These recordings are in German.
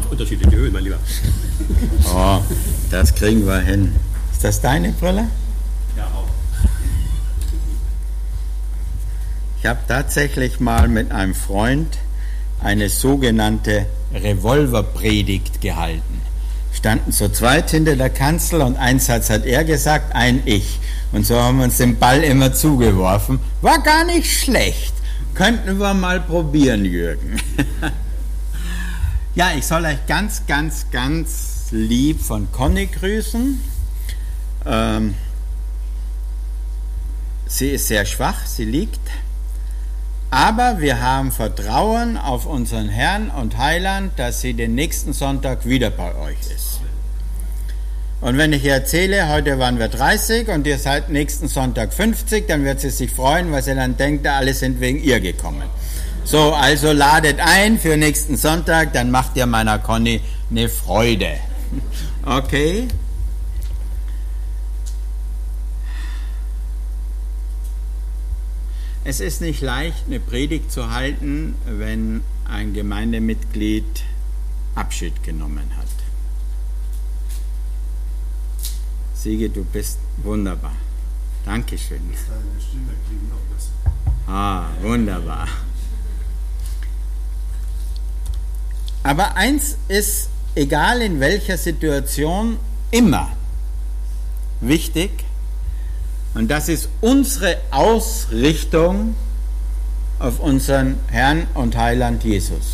unterschiedliche Höhen, mein Lieber. Oh, das kriegen wir hin. Ist das deine Brille? Ja, auch. Ich habe tatsächlich mal mit einem Freund eine sogenannte Revolverpredigt gehalten. Standen zu zweit hinter der Kanzel und einen Satz hat er gesagt, ein ich. Und so haben wir uns den Ball immer zugeworfen. War gar nicht schlecht. Könnten wir mal probieren, Jürgen. Ja, ich soll euch ganz, ganz, ganz lieb von Conny grüßen. Sie ist sehr schwach, sie liegt. Aber wir haben Vertrauen auf unseren Herrn und Heiland, dass sie den nächsten Sonntag wieder bei euch ist. Und wenn ich ihr erzähle, heute waren wir 30 und ihr seid nächsten Sonntag 50, dann wird sie sich freuen, weil sie dann denkt, alle sind wegen ihr gekommen. So, also ladet ein für nächsten Sonntag, dann macht ihr meiner Conny eine Freude. Okay? Es ist nicht leicht, eine Predigt zu halten, wenn ein Gemeindemitglied Abschied genommen hat. Siege, du bist wunderbar. Dankeschön. Deine Stimme klingt noch besser. Ah, wunderbar. Aber eins ist, egal in welcher Situation, immer wichtig, und das ist unsere Ausrichtung auf unseren Herrn und Heiland Jesus.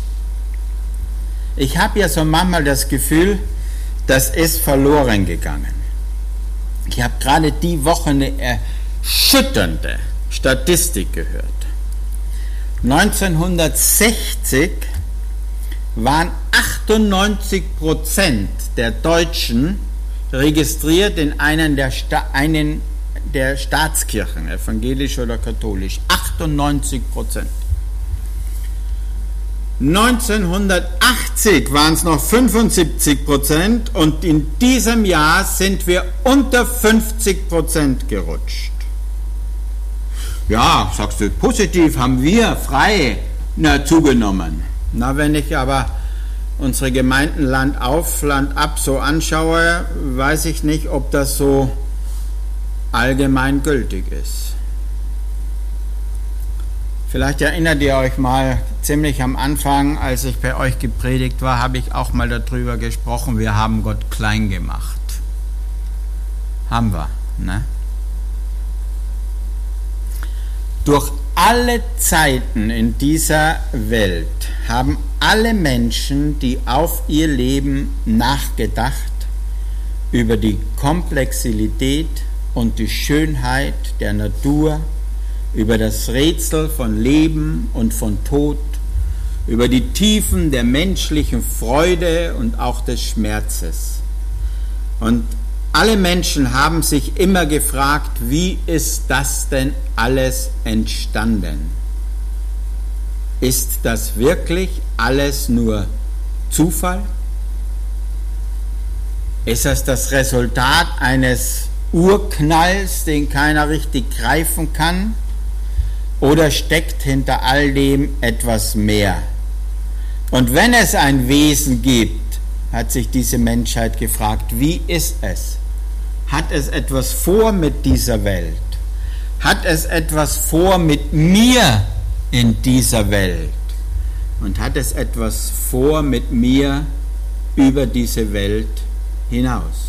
Ich habe ja so manchmal das Gefühl, das ist verloren gegangen. Ich habe gerade die Woche eine erschütternde Statistik gehört. 1960 waren 98% der Deutschen registriert in einen der Staatskirchen, evangelisch oder katholisch. 98%. 1980 waren es noch 75% und in diesem Jahr sind wir unter 50% gerutscht. Ja, sagst du, positiv haben wir frei zugenommen. Na, wenn ich aber unsere Gemeinden Land auf, Land ab so anschaue, weiß ich nicht, ob das so allgemein gültig ist. Vielleicht erinnert ihr euch mal, ziemlich am Anfang, als ich bei euch gepredigt war, habe ich auch mal darüber gesprochen, wir haben Gott klein gemacht. Haben wir, ne? Durch alle Zeiten in dieser Welt haben alle Menschen, die auf ihr Leben nachgedacht, über die Komplexität und die Schönheit der Natur, über das Rätsel von Leben und von Tod, über die Tiefen der menschlichen Freude und auch des Schmerzes. Und alle Menschen haben sich immer gefragt, wie ist das denn alles entstanden? Ist das wirklich alles nur Zufall? Ist das Resultat eines Urknalls, den keiner richtig greifen kann? Oder steckt hinter all dem etwas mehr? Und wenn es ein Wesen gibt, hat sich diese Menschheit gefragt, wie ist es? Hat es etwas vor mit dieser Welt? Hat es etwas vor mit mir in dieser Welt? Und hat es etwas vor mit mir über diese Welt hinaus?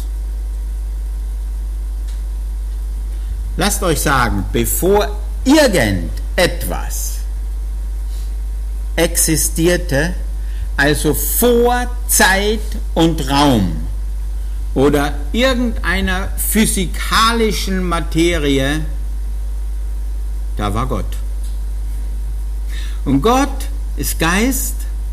Lasst euch sagen, bevor irgendetwas existierte, also vor Zeit und Raum oder irgendeiner physikalischen Materie, da war Gott. Und Gott ist Geist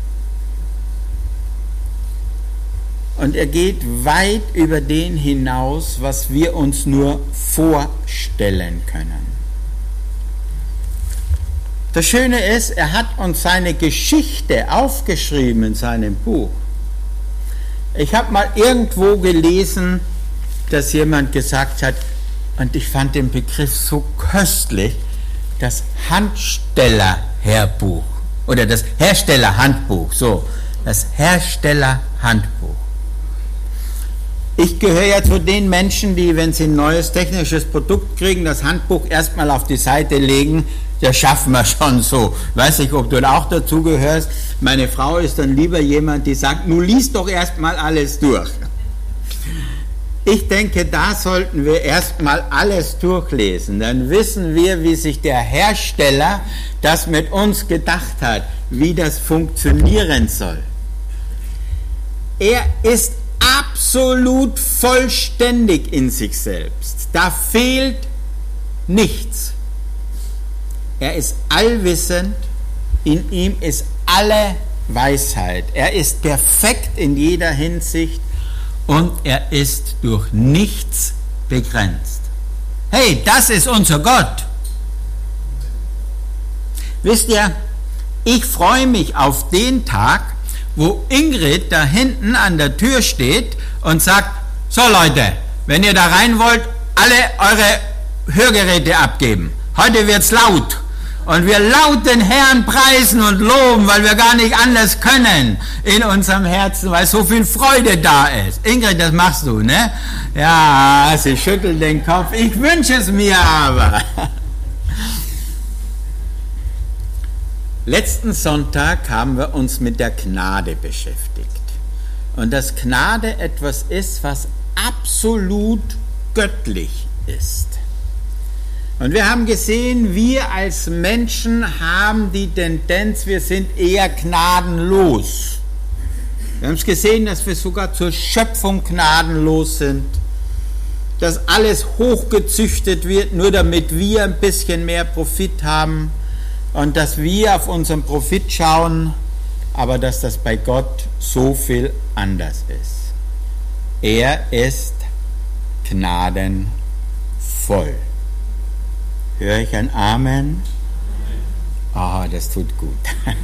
und er geht weit über den hinaus, was wir uns nur vorstellen können. Das Schöne ist, er hat uns seine Geschichte aufgeschrieben in seinem Buch. Ich habe mal irgendwo gelesen, dass jemand gesagt hat, und ich fand den Begriff so köstlich, das Handstellerhörbuch oder das Herstellerhandbuch. So, Das Herstellerhandbuch. Ich gehöre ja zu den Menschen, die, wenn sie ein neues technisches Produkt kriegen, das Handbuch erstmal auf die Seite legen. Das schaffen wir schon so. Weiß nicht, ob du da auch dazu gehörst. Meine Frau ist dann lieber jemand, die sagt, nun lies doch erstmal alles durch. Ich denke, da sollten wir erstmal alles durchlesen. Dann wissen wir, wie sich der Hersteller das mit uns gedacht hat, wie das funktionieren soll. Er ist absolut vollständig in sich selbst. Da fehlt nichts. Er ist allwissend, in ihm ist alle Weisheit. Er ist perfekt in jeder Hinsicht und er ist durch nichts begrenzt. Hey, das ist unser Gott. Wisst ihr, ich freue mich auf den Tag, wo Ingrid da hinten an der Tür steht und sagt, so Leute, wenn ihr da rein wollt, alle eure Hörgeräte abgeben. Heute wird's laut. Und wir laut den Herrn preisen und loben, weil wir gar nicht anders können in unserem Herzen, weil so viel Freude da ist. Ingrid, das machst du, ne? Ja, sie schüttelt den Kopf. Ich wünsche es mir aber. Letzten Sonntag haben wir uns mit der Gnade beschäftigt. Und dass Gnade etwas ist, was absolut göttlich ist. Und wir haben gesehen, wir als Menschen haben die Tendenz, wir sind eher gnadenlos. Wir haben es gesehen, dass wir sogar zur Schöpfung gnadenlos sind, dass alles hochgezüchtet wird, nur damit wir ein bisschen mehr Profit haben und dass wir auf unseren Profit schauen, aber dass das bei Gott so viel anders ist. Er ist gnadenvoll. Höre ich ein Amen? Oh, das tut gut.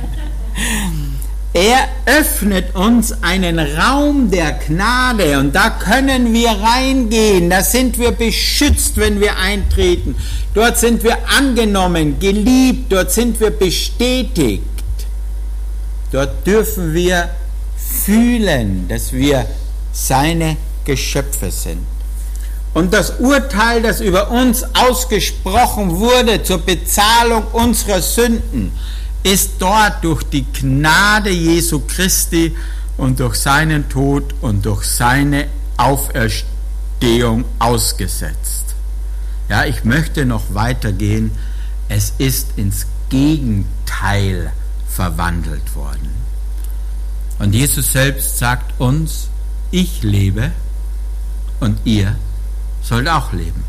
Er öffnet uns einen Raum der Gnade und da können wir reingehen, da sind wir beschützt, wenn wir eintreten. Dort sind wir angenommen, geliebt, dort sind wir bestätigt. Dort dürfen wir fühlen, dass wir seine Geschöpfe sind. Und das Urteil, das über uns ausgesprochen wurde zur Bezahlung unserer Sünden, ist dort durch die Gnade Jesu Christi und durch seinen Tod und durch seine Auferstehung ausgesetzt. Ja, ich möchte noch weitergehen. Es ist ins Gegenteil verwandelt worden. Und Jesus selbst sagt uns, ich lebe und ihr sollt auch leben.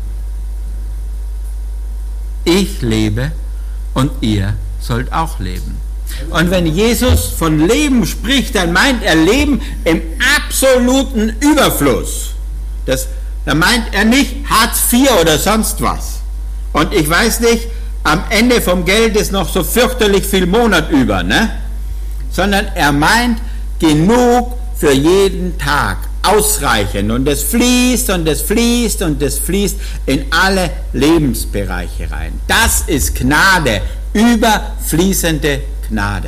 Ich lebe und ihr sollt auch leben. Und wenn Jesus von Leben spricht, dann meint er Leben im absoluten Überfluss. Da meint er nicht Hartz IV oder sonst was. Und ich weiß nicht, am Ende vom Geld ist noch so fürchterlich viel Monat über, ne? Sondern er meint genug für jeden Tag. Ausreichend und es fließt und es fließt und es fließt in alle Lebensbereiche rein. Das ist Gnade, überfließende Gnade.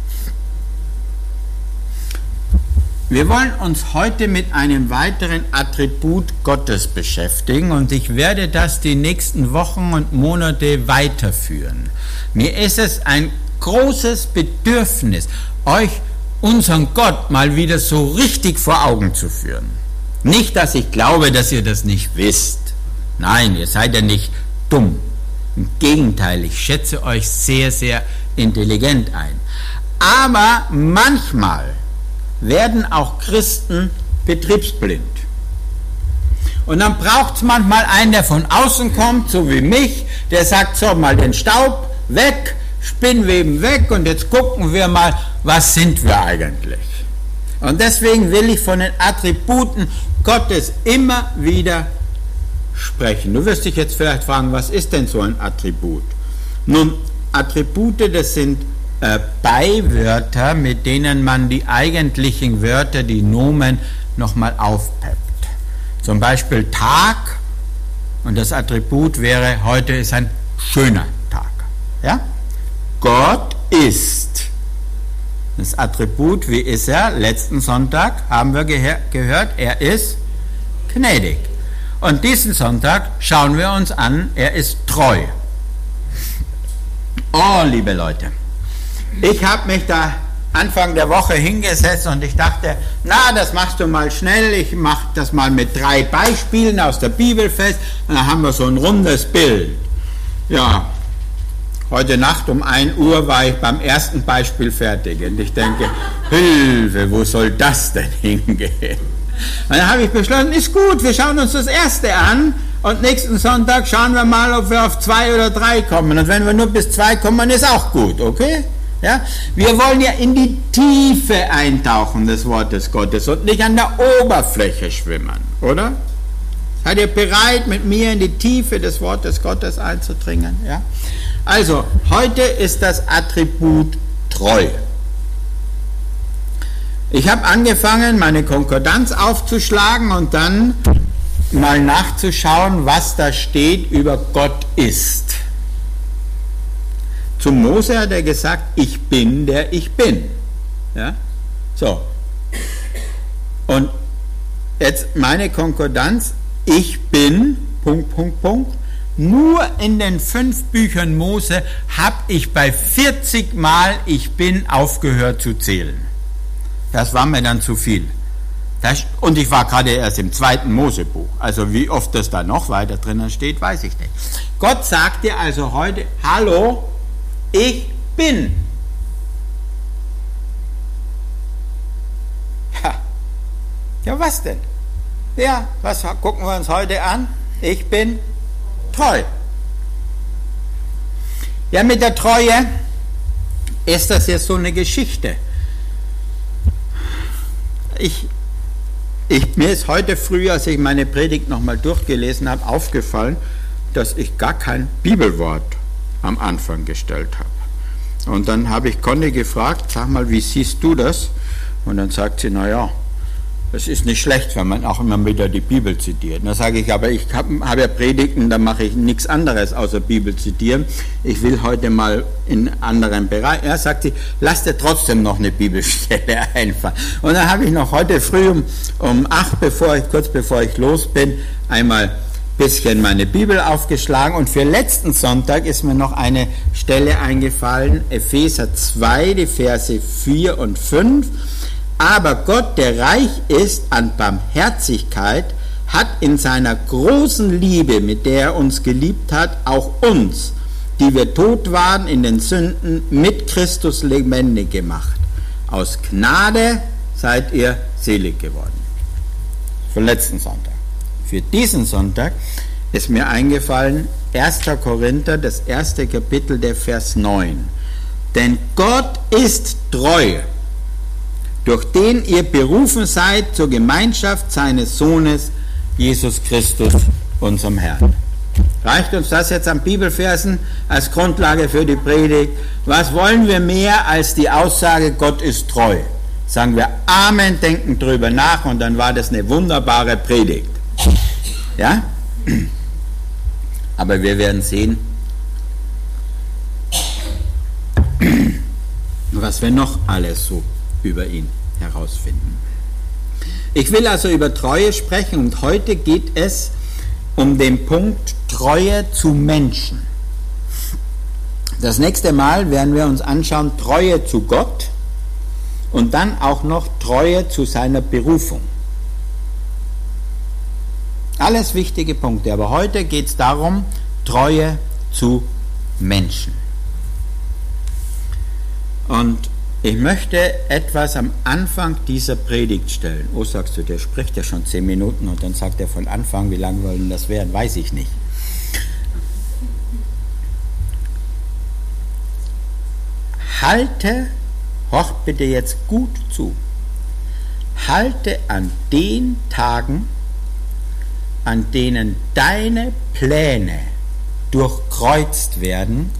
Wir wollen uns heute mit einem weiteren Attribut Gottes beschäftigen und ich werde das die nächsten Wochen und Monate weiterführen. Mir ist es ein großes Bedürfnis, euch unseren Gott mal wieder so richtig vor Augen zu führen. Nicht, dass ich glaube, dass ihr das nicht wisst. Nein, ihr seid ja nicht dumm. Im Gegenteil, ich schätze euch sehr, sehr intelligent ein. Aber manchmal werden auch Christen betriebsblind. Und dann braucht es manchmal einen, der von außen kommt, so wie mich, der sagt, so, mal den Staub weg, Spinnweben weg und jetzt gucken wir mal, was sind wir eigentlich? Und deswegen will ich von den Attributen Gottes immer wieder sprechen. Du wirst dich jetzt vielleicht fragen, was ist denn so ein Attribut? Nun, Attribute, das sind Beiwörter, mit denen man die eigentlichen Wörter, die Nomen, nochmal aufpeppt. Zum Beispiel Tag, und das Attribut wäre, heute ist ein schöner Tag. Ja? Gott ist Das Attribut, wie ist er? Letzten Sonntag haben wir gehört, er ist gnädig. Und diesen Sonntag schauen wir uns an, er ist treu. Oh, liebe Leute, ich habe mich da Anfang der Woche hingesetzt und ich dachte, na, das machst du mal schnell, ich mache das mal mit 3 Beispielen aus der Bibel fest und dann haben wir so ein rundes Bild. Ja, heute Nacht um 1 Uhr war ich beim ersten Beispiel fertig und ich denke, Hilfe, wo soll das denn hingehen? Und dann habe ich beschlossen, ist gut, wir schauen uns das erste an und nächsten Sonntag schauen wir mal, ob wir auf 2 oder 3 kommen. Und wenn wir nur bis 2 kommen, ist auch gut, okay? Ja? Wir wollen ja in die Tiefe eintauchen des Wortes Gottes und nicht an der Oberfläche schwimmen, oder? Seid ihr bereit, mit mir in die Tiefe des Wortes Gottes einzudringen? Ja? Also, heute ist das Attribut treu. Ich habe angefangen, meine Konkordanz aufzuschlagen und dann mal nachzuschauen, was da steht über Gott ist. Zu Mose hat er gesagt, ich bin, der ich bin. Ja? So. Und jetzt meine Konkordanz, ich bin, Punkt, Punkt, Punkt. Nur in den 5 Büchern Mose habe ich bei 40 Mal ich bin aufgehört zu zählen. Das war mir dann zu viel. Und ich war gerade erst im 2. Mosebuch. Also wie oft das da noch weiter drinnen steht, weiß ich nicht. Gott sagt dir also heute, hallo, ich bin. Ja, was denn? Ja, was gucken wir uns heute an? Ich bin treu. Ja, mit der Treue ist das jetzt so eine Geschichte. Mir ist heute früh, als ich meine Predigt nochmal durchgelesen habe, aufgefallen, dass ich gar kein Bibelwort am Anfang gestellt habe. Und dann habe ich Conny gefragt, sag mal, wie siehst du das? Und dann sagt sie, naja, es ist nicht schlecht, wenn man auch immer wieder die Bibel zitiert. Da sage ich, aber ich habe ja Predigten, da mache ich nichts anderes außer Bibel zitieren. Ich will heute mal in anderen Bereichen. Ja, sagt sie, lass dir trotzdem noch eine Bibelstelle einfallen. Und dann habe ich noch heute früh um 8, kurz bevor ich los bin, einmal ein bisschen meine Bibel aufgeschlagen. Und für letzten Sonntag ist mir noch eine Stelle eingefallen, Epheser 2, die Verse 4 und 5. Aber Gott, der reich ist an Barmherzigkeit, hat in seiner großen Liebe, mit der er uns geliebt hat, auch uns, die wir tot waren in den Sünden, mit Christus lebendig gemacht. Aus Gnade seid ihr selig geworden. Für letzten Sonntag. Für diesen Sonntag ist mir eingefallen, 1. Korinther, das 1. Kapitel, der Vers 9. Denn Gott ist treu, durch den ihr berufen seid zur Gemeinschaft seines Sohnes, Jesus Christus, unserem Herrn. Reicht uns das jetzt an Bibelversen als Grundlage für die Predigt? Was wollen wir mehr als die Aussage, Gott ist treu? Sagen wir Amen, denken drüber nach und dann war das eine wunderbare Predigt. Ja? Aber wir werden sehen, was wir noch alles so über ihn herausfinden. Ich will also über Treue sprechen und heute geht es um den Punkt Treue zu Menschen. Das nächste Mal werden wir uns anschauen Treue zu Gott und dann auch noch Treue zu seiner Berufung. Alles wichtige Punkte, aber heute geht es darum, Treue zu Menschen. Und ich möchte etwas am Anfang dieser Predigt stellen. Oh, sagst du, der spricht ja schon 10 Minuten und dann sagt er von Anfang, wie lange wollen das werden, weiß ich nicht. Horcht bitte jetzt gut zu, halte an den Tagen, an denen deine Pläne durchkreuzt werden,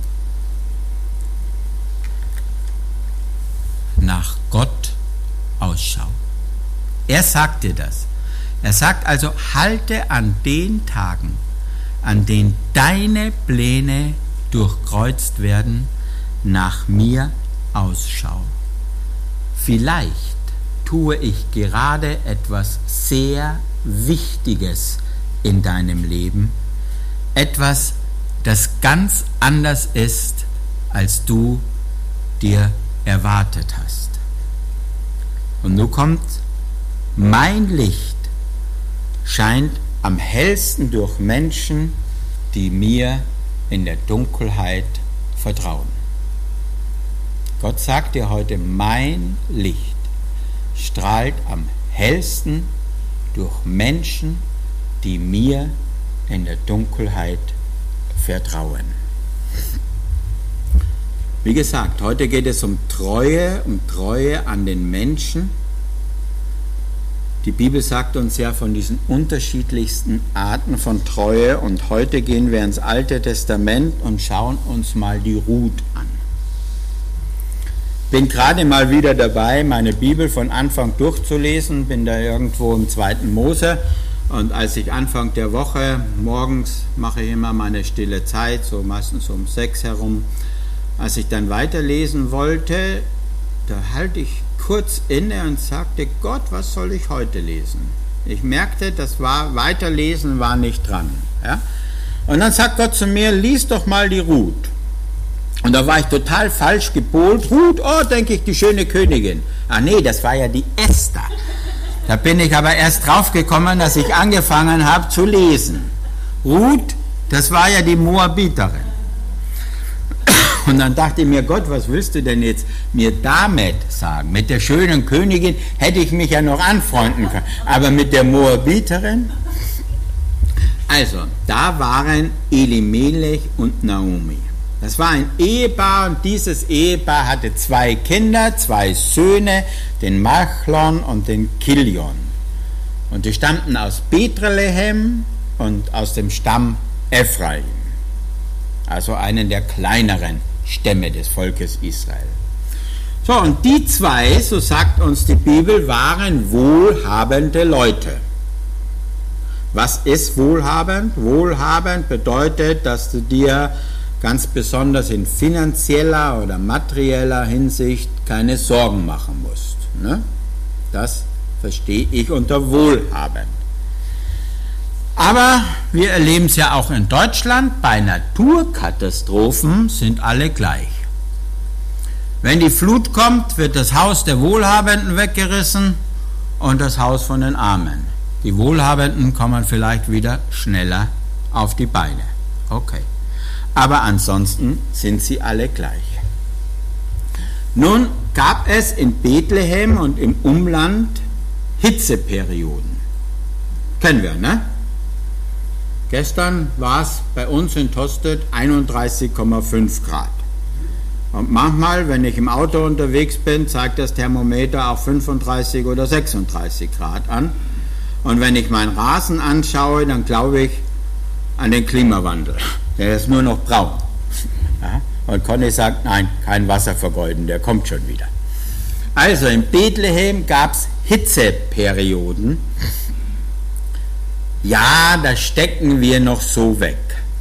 nach Gott Ausschau. Er sagt dir das. Er sagt also, halte an den Tagen, an denen deine Pläne durchkreuzt werden, nach mir Ausschau. vielleicht tue ich gerade etwas sehr Wichtiges in deinem Leben, etwas, das ganz anders ist, als du dir erwartet hast. Und nun kommt, mein Licht scheint am hellsten durch Menschen, die mir in der Dunkelheit vertrauen. Gott sagt dir heute, mein Licht strahlt am hellsten durch Menschen, die mir in der Dunkelheit vertrauen. Wie gesagt, heute geht es um Treue an den Menschen. Die Bibel sagt uns ja von diesen unterschiedlichsten Arten von Treue und heute gehen wir ins Alte Testament und schauen uns mal die Ruth an. Bin gerade mal wieder dabei, meine Bibel von Anfang durchzulesen, bin da irgendwo im 2. Mose und als ich Anfang der Woche, morgens mache ich immer meine stille Zeit, so meistens um 6 herum, als ich dann weiterlesen wollte, da halte ich kurz inne und sagte, Gott, was soll ich heute lesen? Ich merkte, Weiterlesen war nicht dran. Ja? Und dann sagt Gott zu mir, lies doch mal die Ruth. Und da war ich total falsch gepolt. Ruth, oh, denke ich, die schöne Königin. Ah nee, das war ja die Esther. Da bin ich aber erst drauf gekommen, dass ich angefangen habe zu lesen. Ruth, das war ja die Moabiterin. Und dann dachte ich mir, Gott, was willst du denn jetzt mir damit sagen? Mit der schönen Königin hätte ich mich ja noch anfreunden können. Aber mit der Moabiterin? Also, da waren Elimelech und Naomi. Das war ein Ehepaar und dieses Ehepaar hatte 2 Kinder, 2 Söhne, den Machlon und den Kilion. Und die stammten aus Bethlehem und aus dem Stamm Ephraim. Also einen der kleineren Stämme des Volkes Israel. So, und die 2, so sagt uns die Bibel, waren wohlhabende Leute. Was ist wohlhabend? Wohlhabend bedeutet, dass du dir ganz besonders in finanzieller oder materieller Hinsicht keine Sorgen machen musst. Ne? Das verstehe ich unter wohlhabend. Aber wir erleben es ja auch in Deutschland, bei Naturkatastrophen sind alle gleich. Wenn die Flut kommt, wird das Haus der Wohlhabenden weggerissen und das Haus von den Armen. Die Wohlhabenden kommen vielleicht wieder schneller auf die Beine. Okay. Aber ansonsten sind sie alle gleich. Nun gab es in Bethlehem und im Umland Hitzeperioden. Kennen wir, ne? Gestern war es bei uns in Tostedt 31,5 Grad. Und manchmal, wenn ich im Auto unterwegs bin, zeigt das Thermometer auch 35 oder 36 Grad an. Und wenn ich meinen Rasen anschaue, dann glaube ich an den Klimawandel. Der ist nur noch braun. Ja? Und Conny sagt, nein, kein Wasser vergeuden, der kommt schon wieder. Also in Bethlehem gab es Hitzeperioden. Ja, da stecken wir noch so weg.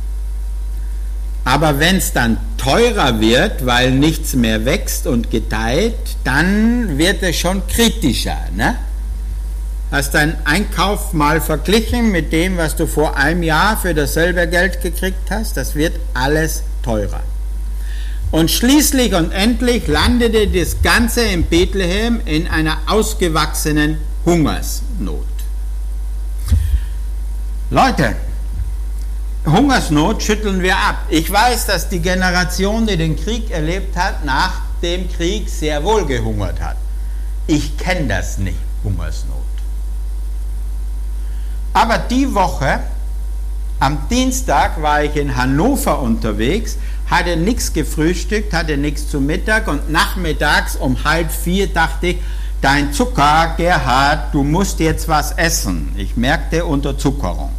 Aber wenn es dann teurer wird, weil nichts mehr wächst und gedeiht, dann wird es schon kritischer. Ne? Hast deinen Einkauf mal verglichen mit dem, was du vor einem Jahr für dasselbe Geld gekriegt hast? Das wird alles teurer. Und schließlich und endlich landete das Ganze in Bethlehem in einer ausgewachsenen Hungersnot. Leute, Hungersnot schütteln wir ab. Ich weiß, dass die Generation, die den Krieg erlebt hat, nach dem Krieg sehr wohl gehungert hat. Ich kenne das nicht, Hungersnot. Aber die Woche, am Dienstag war ich in Hannover unterwegs, hatte nichts gefrühstückt, hatte nichts zu Mittag und nachmittags um 3:30 dachte ich, dein Zucker, Gerhard, du musst jetzt was essen. Ich merkte Unterzuckerung.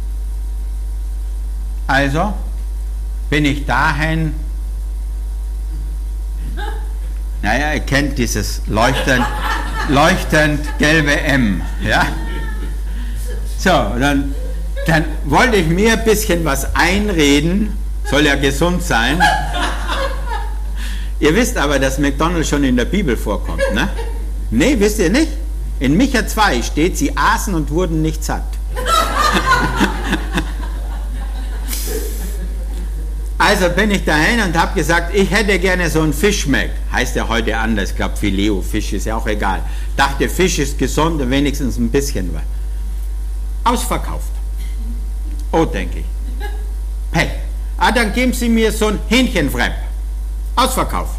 Also bin ich dahin, naja, ihr kennt dieses leuchtend gelbe M, ja? So, dann wollte ich mir ein bisschen was einreden, soll ja gesund sein. Ihr wisst aber, dass McDonald's schon in der Bibel vorkommt, ne? Nee, wisst ihr nicht? In Micha 2 steht, sie aßen und wurden nicht satt. Also bin ich dahin und habe gesagt, ich hätte gerne so einen Fischmeck. Heißt ja heute anders, ich glaube Filet-O-Fisch, ist ja auch egal. Dachte, Fisch ist gesund und wenigstens ein bisschen was. Ausverkauft. Oh, denke ich. Hey, dann geben Sie mir so ein Hähnchenwrap. Ausverkauft.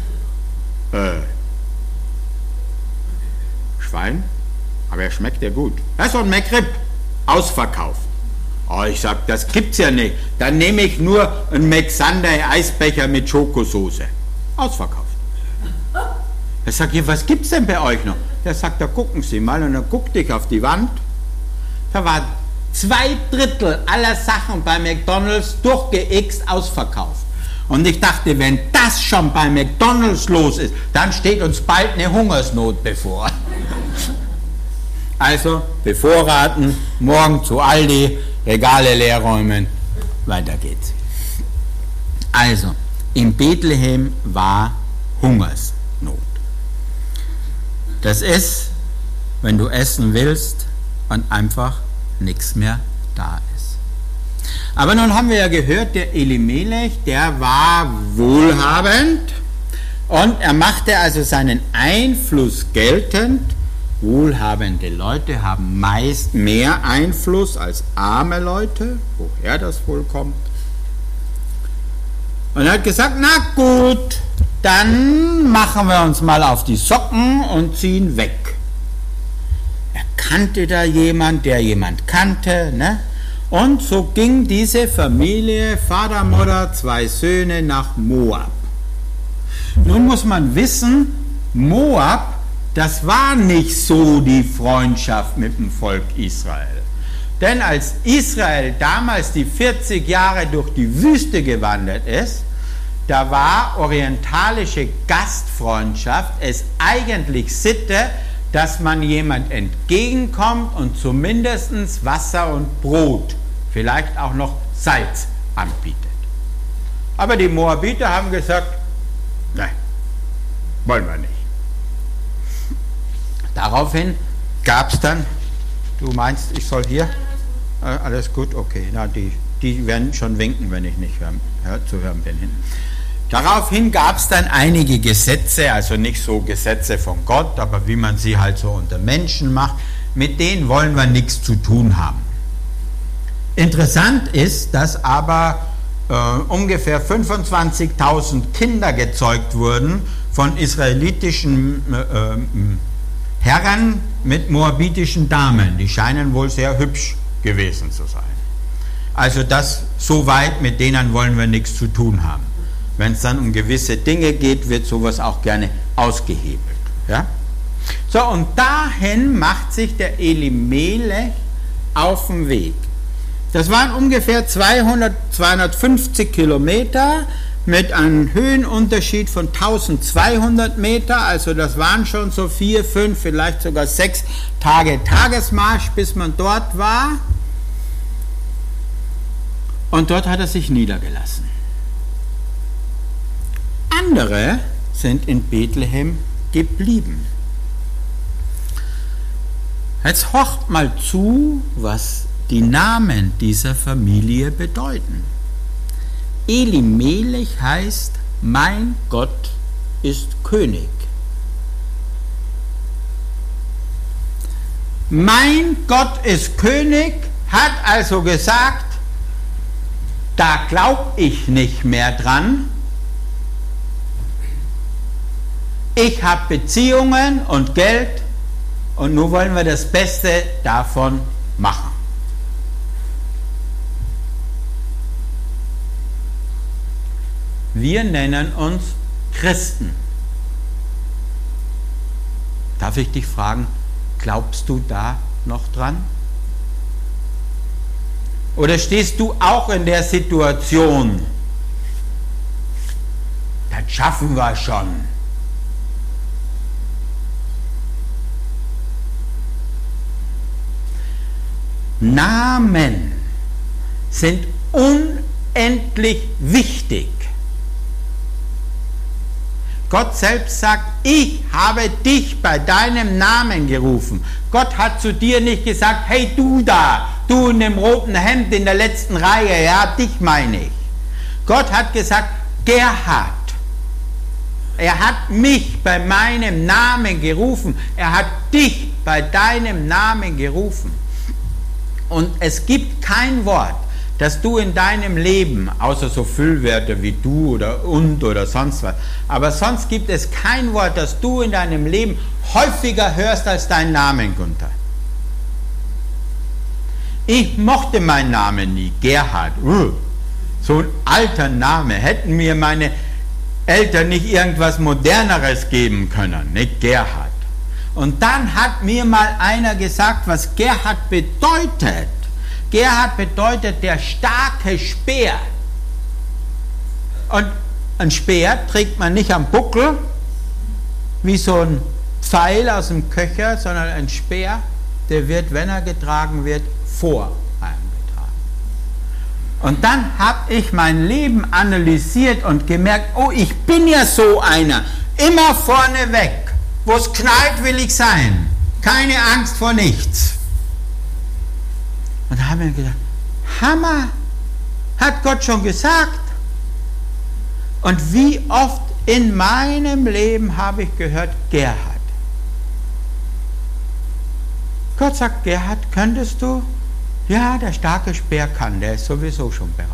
Schwein? Aber er schmeckt ja gut. Ja, so ein McRib. Ausverkauft. Oh, ich sag, das gibt's ja nicht. Dann nehme ich nur einen McSunday-Eisbecher mit Schokosoße. Ausverkauft. Er sagt, ja, was gibt's denn bei euch noch? Der sagt, da gucken Sie mal. Und dann guckte ich auf die Wand. Da waren 2/3 aller Sachen bei McDonald's durchgeixt ausverkauft. Und ich dachte, wenn das schon bei McDonald's los ist, dann steht uns bald eine Hungersnot bevor. Also bevorraten, morgen zu Aldi, Regale leer räumen, weiter geht's. Also, in Bethlehem war Hungersnot. Das ist, wenn du essen willst und einfach nichts mehr da ist. Aber nun haben wir ja gehört, der Elimelech, der war wohlhabend und er machte also seinen Einfluss geltend. Wohlhabende Leute haben meist mehr Einfluss als arme Leute, woher das wohl kommt. Und er hat gesagt, na gut, dann machen wir uns mal auf die Socken und ziehen weg. Er kannte da jemand, der jemand kannte, ne? Und so ging diese Familie, Vater, Mutter, 2 Söhne nach Moab. Nun muss man wissen, Moab, das war nicht so die Freundschaft mit dem Volk Israel. Denn als Israel damals die 40 Jahre durch die Wüste gewandert ist, da war orientalische Gastfreundschaft es eigentlich Sitte, dass man jemand entgegenkommt und zumindest Wasser und Brot, vielleicht auch noch Salz anbietet. Aber die Moabiter haben gesagt, nein, wollen wir nicht. Daraufhin gab es dann, du meinst, ich soll hier? Alles gut, okay, na, die werden schon winken, wenn ich nicht zu hören bin. Daraufhin gab es dann einige Gesetze, also nicht so Gesetze von Gott, aber wie man sie halt so unter Menschen macht, mit denen wollen wir nichts zu tun haben. Interessant ist, dass aber ungefähr 25.000 Kinder gezeugt wurden von israelitischen Herren mit moabitischen Damen. Die scheinen wohl sehr hübsch gewesen zu sein. Also das soweit, mit denen wollen wir nichts zu tun haben. Wenn es dann um gewisse Dinge geht, wird sowas auch gerne ausgehebelt. Ja? So, und dahin macht sich der Elimelech auf den Weg. Das waren ungefähr 250 Kilometer mit einem Höhenunterschied von 1200 Meter, also das waren schon so 4, 5, vielleicht sogar 6 Tage Tagesmarsch, bis man dort war. Und dort hat er sich niedergelassen. Andere sind in Bethlehem geblieben. Jetzt horcht mal zu, was die Namen dieser Familie bedeuten. Elimelech heißt, mein Gott ist König. Mein Gott ist König hat also gesagt, da glaube ich nicht mehr dran. Ich habe Beziehungen und Geld und nun wollen wir das Beste davon machen. Wir nennen uns Christen. Darf ich dich fragen, glaubst du da noch dran? Oder stehst du auch in der Situation, das schaffen wir schon? Namen sind unendlich wichtig. Gott selbst sagt, ich habe dich bei deinem Namen gerufen. Gott hat zu dir nicht gesagt, hey du da, du in dem roten Hemd in der letzten Reihe, ja, dich meine ich. Gott hat gesagt, Gerhard. Er hat mich bei meinem Namen gerufen. Er hat dich bei deinem Namen gerufen. Und es gibt kein Wort, das du in deinem Leben, außer so Füllwörter wie du oder und oder sonst was, aber sonst gibt es kein Wort, das du in deinem Leben häufiger hörst als deinen Namen, Gunther. Ich mochte meinen Namen nie, Gerhard. So ein alter Name. Hätten mir meine Eltern nicht irgendwas Moderneres geben können, nicht Gerhard. Und dann hat mir mal einer gesagt, was Gerhard bedeutet. Gerhard bedeutet der starke Speer. Und ein Speer trägt man nicht am Buckel, wie so ein Pfeil aus dem Köcher, sondern ein Speer, der wird, wenn er getragen wird, vor einem getragen. Und dann habe ich mein Leben analysiert und gemerkt, oh, ich bin ja so einer, immer vorne weg. Wo es knallt, will ich sein. Keine Angst vor nichts. Und da haben wir gedacht, Hammer, hat Gott schon gesagt. Und wie oft in meinem Leben habe ich gehört, Gerhard. Gott sagt, Gerhard, könntest du? Ja, der starke Speer kann, der ist sowieso schon bereit.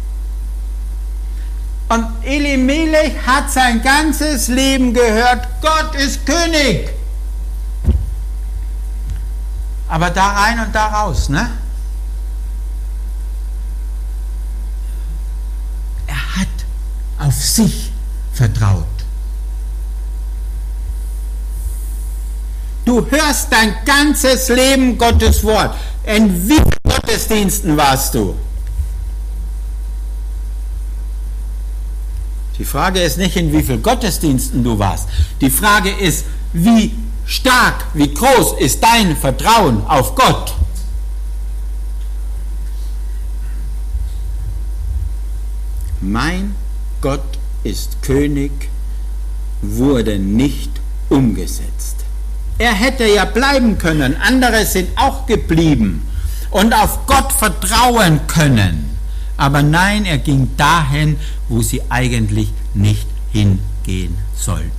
Und Elimelech hat sein ganzes Leben gehört, Gott ist König. Aber da rein und da raus, ne? Er hat auf sich vertraut. Du hörst dein ganzes Leben Gottes Wort. In wie vielen Gottesdiensten warst du? Die Frage ist nicht, in wie vielen Gottesdiensten du warst. Die Frage ist, wie stark, wie groß ist dein Vertrauen auf Gott? Mein Gott ist König, wurde nicht umgesetzt. Er hätte ja bleiben können, andere sind auch geblieben und auf Gott vertrauen können. Aber nein, er ging dahin, wo sie eigentlich nicht hingehen sollten.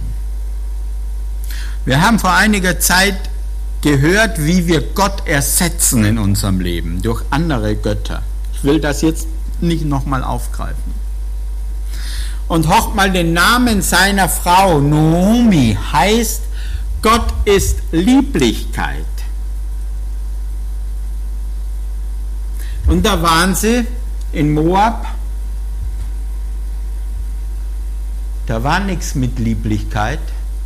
Wir haben vor einiger Zeit gehört, wie wir Gott ersetzen in unserem Leben durch andere Götter. Ich will das jetzt nicht nochmal aufgreifen. Und hört mal den Namen seiner Frau, Naomi, heißt, Gott ist Lieblichkeit. Und da waren sie in Moab, da war nichts mit Lieblichkeit.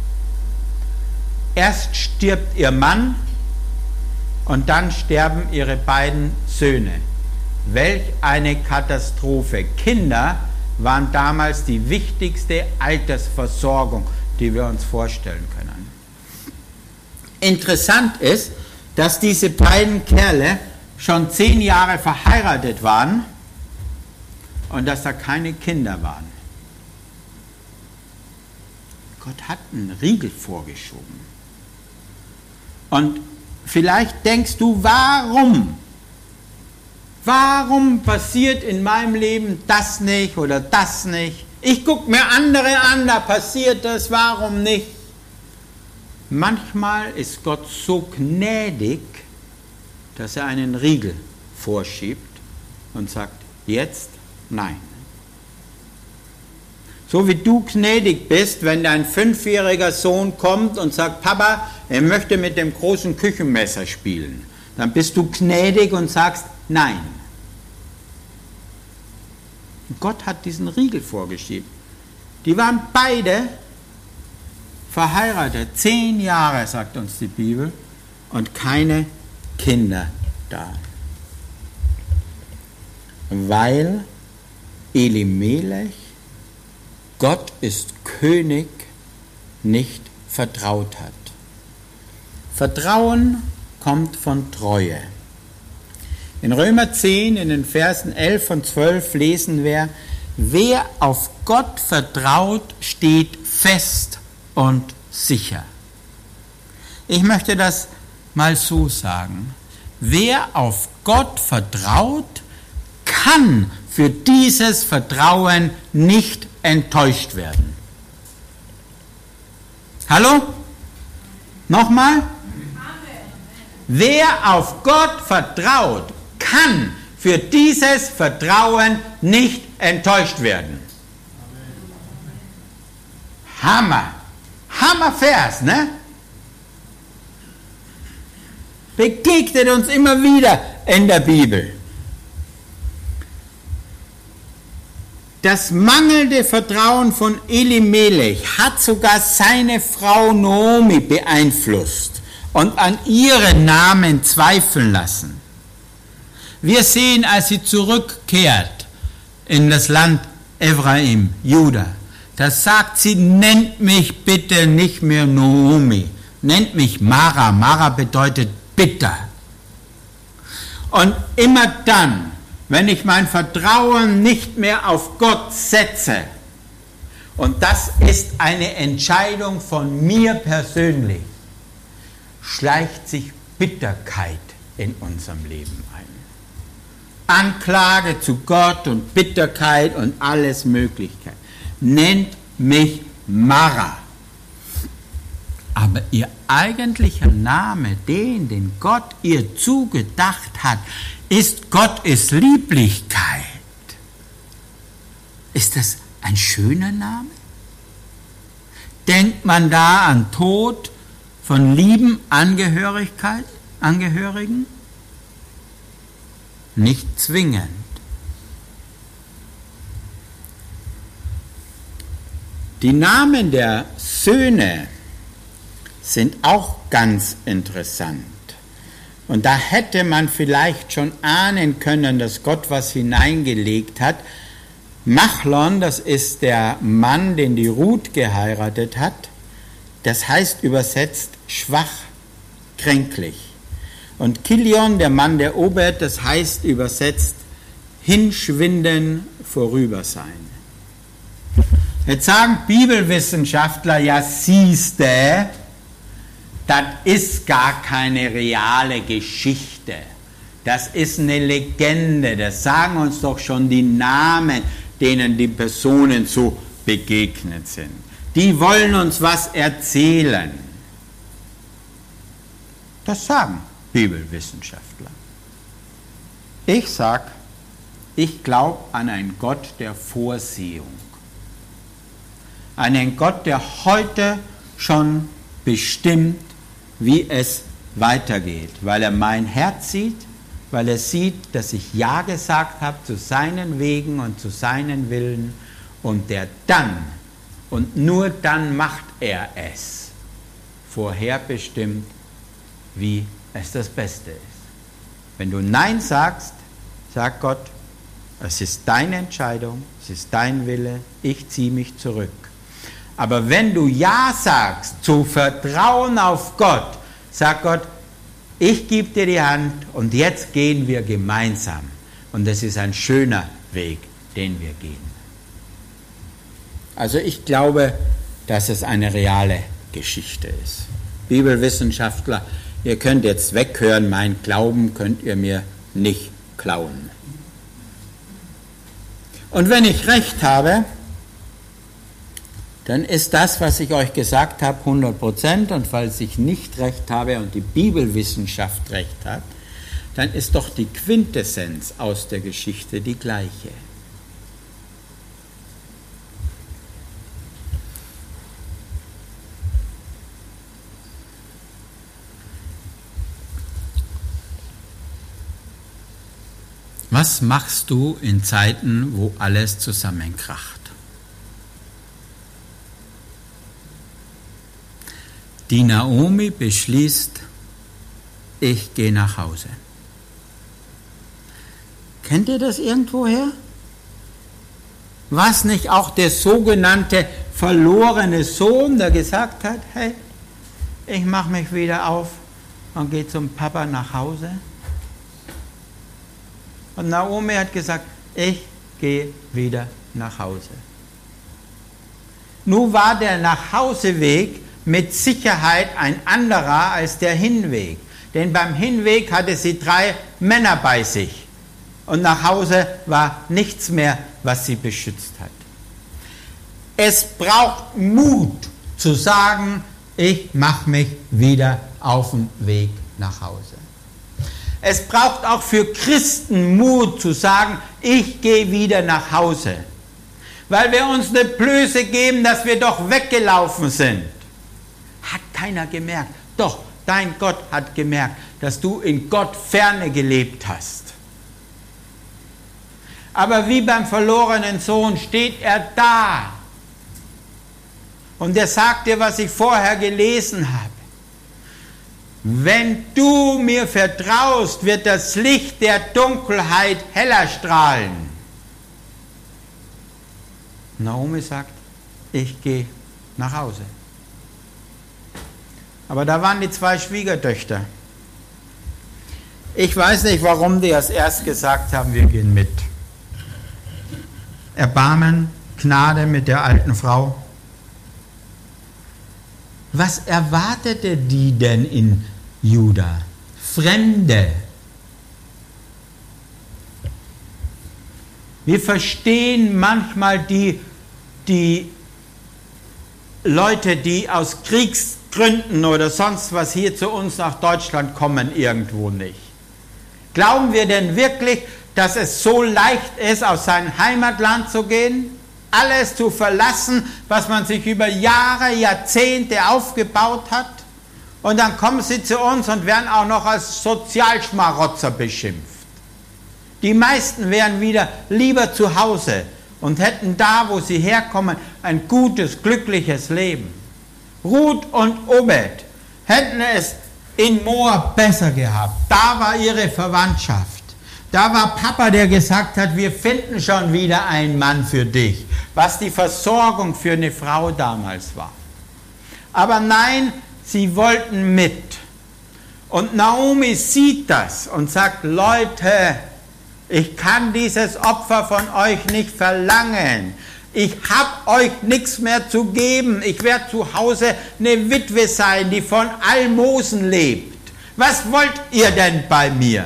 Erst stirbt ihr Mann und dann sterben ihre beiden Söhne. Welch eine Katastrophe. Kinder waren damals die wichtigste Altersversorgung, die wir uns vorstellen können. Interessant ist, dass diese beiden Kerle schon 10 Jahre verheiratet waren und dass da keine Kinder waren. Gott hat einen Riegel vorgeschoben. Und vielleicht denkst du, warum? Warum passiert in meinem Leben das nicht oder das nicht? Ich gucke mir andere an, da passiert das, warum nicht? Manchmal ist Gott so gnädig, dass er einen Riegel vorschiebt und sagt, jetzt nein. So wie du gnädig bist, wenn dein 5-jähriger Sohn kommt und sagt, Papa, er möchte mit dem großen Küchenmesser spielen, dann bist du gnädig und sagst, nein. Gott hat diesen Riegel vorgeschrieben. Die waren beide verheiratet, 10 Jahre, sagt uns die Bibel, und keine Kinder da. Weil Elimelech, Gott ist König, nicht vertraut hat. Vertrauen kommt von Treue. In Römer 10, in den Versen 11 und 12 lesen wir, wer auf Gott vertraut, steht fest und sicher. Ich möchte das mal so sagen. Wer auf Gott vertraut, kann für dieses Vertrauen nicht enttäuscht werden. Hallo? Nochmal? Wer auf Gott vertraut, kann für dieses Vertrauen nicht enttäuscht werden. Hammer. Hammervers, ne? Begegnet uns immer wieder in der Bibel. Das mangelnde Vertrauen von Elimelech hat sogar seine Frau Naomi beeinflusst und an ihren Namen zweifeln lassen. Wir sehen, als sie zurückkehrt in das Land Ephraim, Juda, da sagt sie, nennt mich bitte nicht mehr Naomi, nennt mich Mara. Mara bedeutet bitter. Und immer dann, wenn ich mein Vertrauen nicht mehr auf Gott setze, und das ist eine Entscheidung von mir persönlich, schleicht sich Bitterkeit in unserem Leben ein. Anklage zu Gott und Bitterkeit und alles Mögliche. Nennt mich Mara. Aber ihr eigentlicher Name, den Gott ihr zugedacht hat, ist Gottes Lieblichkeit. Ist das ein schöner Name? Denkt man da an Tod von lieben Angehörigen? Nicht zwingend. Die Namen der Söhne sind auch ganz interessant. Und da hätte man vielleicht schon ahnen können, dass Gott was hineingelegt hat. Machlon, das ist der Mann, den die Ruth geheiratet hat, das heißt übersetzt schwach, kränklich. Und Kilion, der Mann der Obed, das heißt übersetzt hinschwinden, vorüber sein. Jetzt sagen Bibelwissenschaftler, ja siehste, das ist gar keine reale Geschichte. Das ist eine Legende. Das sagen uns doch schon die Namen, denen die Personen so begegnet sind. Die wollen uns was erzählen. Das sagen Bibelwissenschaftler. Ich sage, ich glaube an einen Gott der Vorsehung. Einen Gott, der heute schon bestimmt, wie es weitergeht, weil er mein Herz sieht, weil er sieht, dass ich Ja gesagt habe zu seinen Wegen und zu seinen Willen und der dann und nur dann macht er es vorherbestimmt, wie es das Beste ist. Wenn du Nein sagst, sagt Gott, es ist deine Entscheidung, es ist dein Wille, ich ziehe mich zurück. Aber wenn du Ja sagst, zu vertrauen auf Gott, sagt Gott, ich gebe dir die Hand und jetzt gehen wir gemeinsam. Und das ist ein schöner Weg, den wir gehen. Also ich glaube, dass es eine reale Geschichte ist. Bibelwissenschaftler, ihr könnt jetzt weghören, mein Glauben könnt ihr mir nicht klauen. Und wenn ich recht habe, dann ist das, was ich euch gesagt habe, 100%. Und falls ich nicht recht habe und die Bibelwissenschaft recht hat, dann ist doch die Quintessenz aus der Geschichte die gleiche. Was machst du in Zeiten, wo alles zusammenkracht? Die Naomi beschließt, ich gehe nach Hause. Kennt ihr das irgendwoher? Was nicht auch der sogenannte verlorene Sohn, der gesagt hat, hey, ich mache mich wieder auf und gehe zum Papa nach Hause? Und Naomi hat gesagt, ich gehe wieder nach Hause. Nun war der Nachhauseweg mit Sicherheit ein anderer als der Hinweg. Denn beim Hinweg hatte sie 3 Männer bei sich. Und nach Hause war nichts mehr, was sie beschützt hat. Es braucht Mut zu sagen, ich mache mich wieder auf den Weg nach Hause. Es braucht auch für Christen Mut zu sagen, ich gehe wieder nach Hause. Weil wir uns eine Blöße geben, dass wir doch weggelaufen sind. Hat keiner gemerkt. Doch, dein Gott hat gemerkt, dass du in Gott Ferne gelebt hast. Aber wie beim verlorenen Sohn steht er da. Und er sagt dir, was ich vorher gelesen habe. Wenn du mir vertraust, wird das Licht der Dunkelheit heller strahlen. Naomi sagt, ich gehe nach Hause. Aber da waren die 2 Schwiegertöchter. Ich weiß nicht, warum die als erst gesagt haben, wir gehen mit. Erbarmen, Gnade mit der alten Frau. Was erwartete die denn in Juda? Fremde. Wir verstehen manchmal die Leute, die aus Kriegsgründen oder sonst was hier zu uns nach Deutschland kommen, irgendwo nicht. Glauben wir denn wirklich, dass es so leicht ist, aus seinem Heimatland zu gehen? Alles zu verlassen, was man sich über Jahre, Jahrzehnte aufgebaut hat? Und dann kommen sie zu uns und werden auch noch als Sozialschmarotzer beschimpft. Die meisten wären wieder lieber zu Hause und hätten da, wo sie herkommen, ein gutes, glückliches Leben. Ruth und Obed hätten es in Moab besser gehabt. Da war ihre Verwandtschaft. Da war Papa, der gesagt hat, wir finden schon wieder einen Mann für dich, was die Versorgung für eine Frau damals war. Aber nein, sie wollten mit. Und Naomi sieht das und sagt, Leute, ich kann dieses Opfer von euch nicht verlangen. Ich habe euch nichts mehr zu geben. Ich werde zu Hause eine Witwe sein, die von Almosen lebt. Was wollt ihr denn bei mir?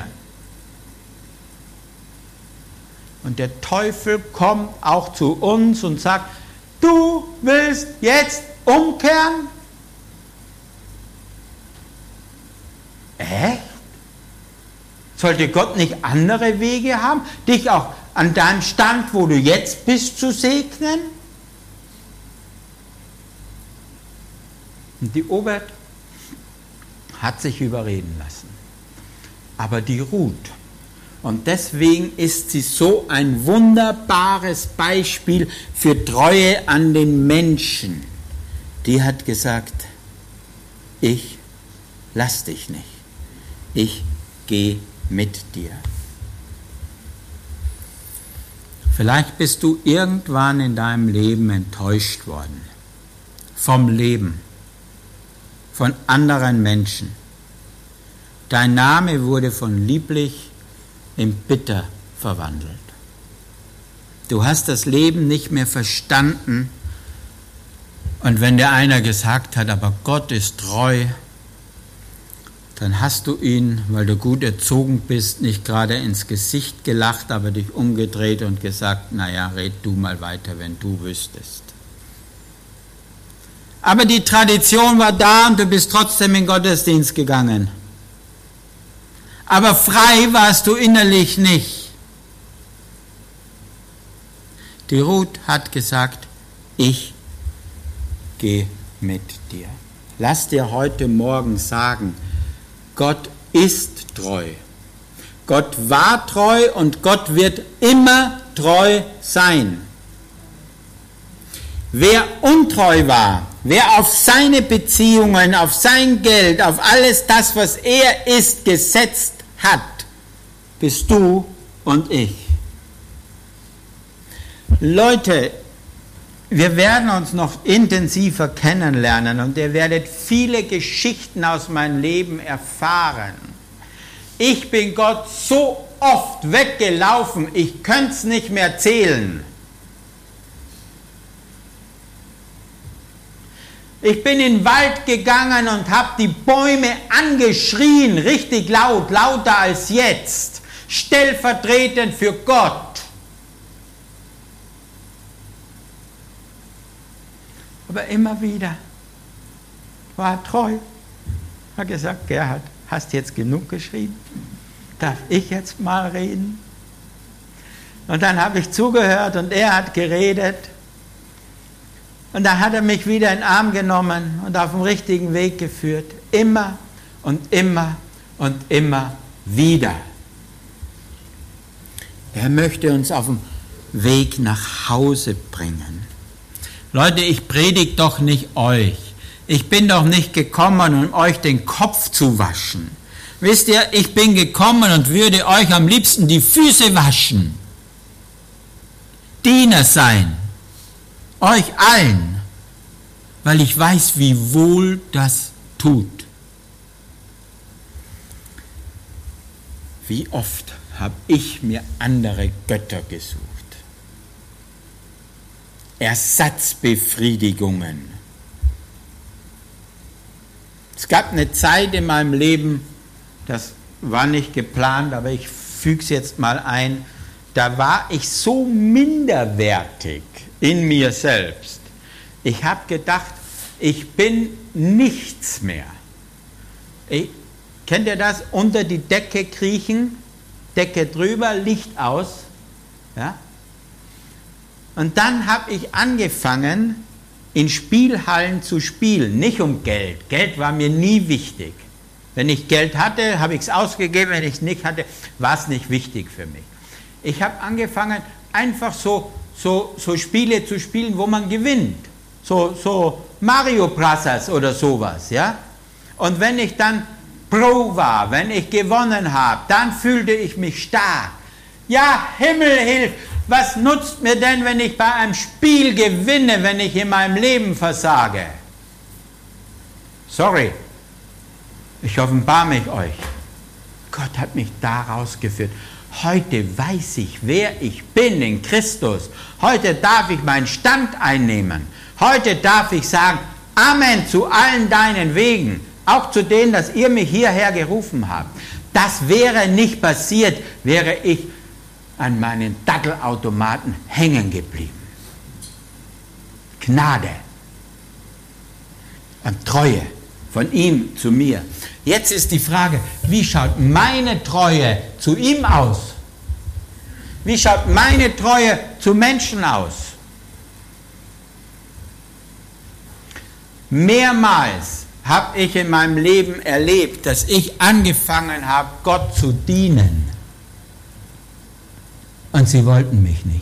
Und der Teufel kommt auch zu uns und sagt, du willst jetzt umkehren? Echt? Sollte Gott nicht andere Wege haben, dich auch an deinem Stand, wo du jetzt bist, zu segnen? Und die Obed hat sich überreden lassen. Aber die Ruth, und deswegen ist sie so ein wunderbares Beispiel für Treue an den Menschen, die hat gesagt, ich lass dich nicht, ich gehe mit dir. Vielleicht bist du irgendwann in deinem Leben enttäuscht worden. Vom Leben. Von anderen Menschen. Dein Name wurde von lieblich in bitter verwandelt. Du hast das Leben nicht mehr verstanden. Und wenn dir einer gesagt hat, aber Gott ist treu, dann hast du ihn, weil du gut erzogen bist, nicht gerade ins Gesicht gelacht, aber dich umgedreht und gesagt, naja, red du mal weiter, wenn du wüsstest. Aber die Tradition war da und du bist trotzdem in den Gottesdienst gegangen. Aber frei warst du innerlich nicht. Die Ruth hat gesagt, ich gehe mit dir. Lass dir heute Morgen sagen, Gott ist treu. Gott war treu und Gott wird immer treu sein. Wer untreu war, wer auf seine Beziehungen, auf sein Geld, auf alles das, was er ist, gesetzt hat, bist du und ich. Leute, wir werden uns noch intensiver kennenlernen und ihr werdet viele Geschichten aus meinem Leben erfahren. Ich bin Gott so oft weggelaufen, ich könnte es nicht mehr zählen. Ich bin in den Wald gegangen und habe die Bäume angeschrien, richtig laut, lauter als jetzt, stellvertretend für Gott. Aber immer wieder war er treu. Er hat gesagt, Gerhard, hast jetzt genug geschrien? Darf ich jetzt mal reden? Und dann habe ich zugehört und er hat geredet. Und dann hat er mich wieder in den Arm genommen und auf den richtigen Weg geführt. Immer und immer und immer wieder. Er möchte uns auf dem Weg nach Hause bringen. Leute, ich predige doch nicht euch. Ich bin doch nicht gekommen, um euch den Kopf zu waschen. Wisst ihr, ich bin gekommen und würde euch am liebsten die Füße waschen. Diener sein. Euch allen. Weil ich weiß, wie wohl das tut. Wie oft habe ich mir andere Götter gesucht. Ersatzbefriedigungen. Es gab eine Zeit in meinem Leben, das war nicht geplant, aber ich füge es jetzt mal ein, da war ich so minderwertig in mir selbst. Ich habe gedacht, ich bin nichts mehr. Kennt ihr das? Unter die Decke kriechen, Decke drüber, Licht aus. Ja? Und dann habe ich angefangen, in Spielhallen zu spielen, nicht um Geld. Geld war mir nie wichtig. Wenn ich Geld hatte, habe ich es ausgegeben, wenn ich es nicht hatte, war es nicht wichtig für mich. Ich habe angefangen, einfach so Spiele zu spielen, wo man gewinnt. So Mario Bros. Oder sowas. Ja? Und wenn ich dann Pro war, wenn ich gewonnen habe, dann fühlte ich mich stark. Ja, Himmel hilf! Was nutzt mir denn, wenn ich bei einem Spiel gewinne, wenn ich in meinem Leben versage? Sorry, ich offenbare mich euch. Gott hat mich da rausgeführt. Heute weiß ich, wer ich bin in Christus. Heute darf ich meinen Stand einnehmen. Heute darf ich sagen, Amen zu allen deinen Wegen. Auch zu denen, dass ihr mich hierher gerufen habt. Das wäre nicht passiert, wäre ich an meinen Dattelautomaten hängen geblieben. Gnade und Treue von ihm zu mir. Jetzt ist die Frage, wie schaut meine Treue zu ihm aus? Wie schaut meine Treue zu Menschen aus? Mehrmals habe ich in meinem Leben erlebt, dass ich angefangen habe, Gott zu dienen. Und sie wollten mich nicht.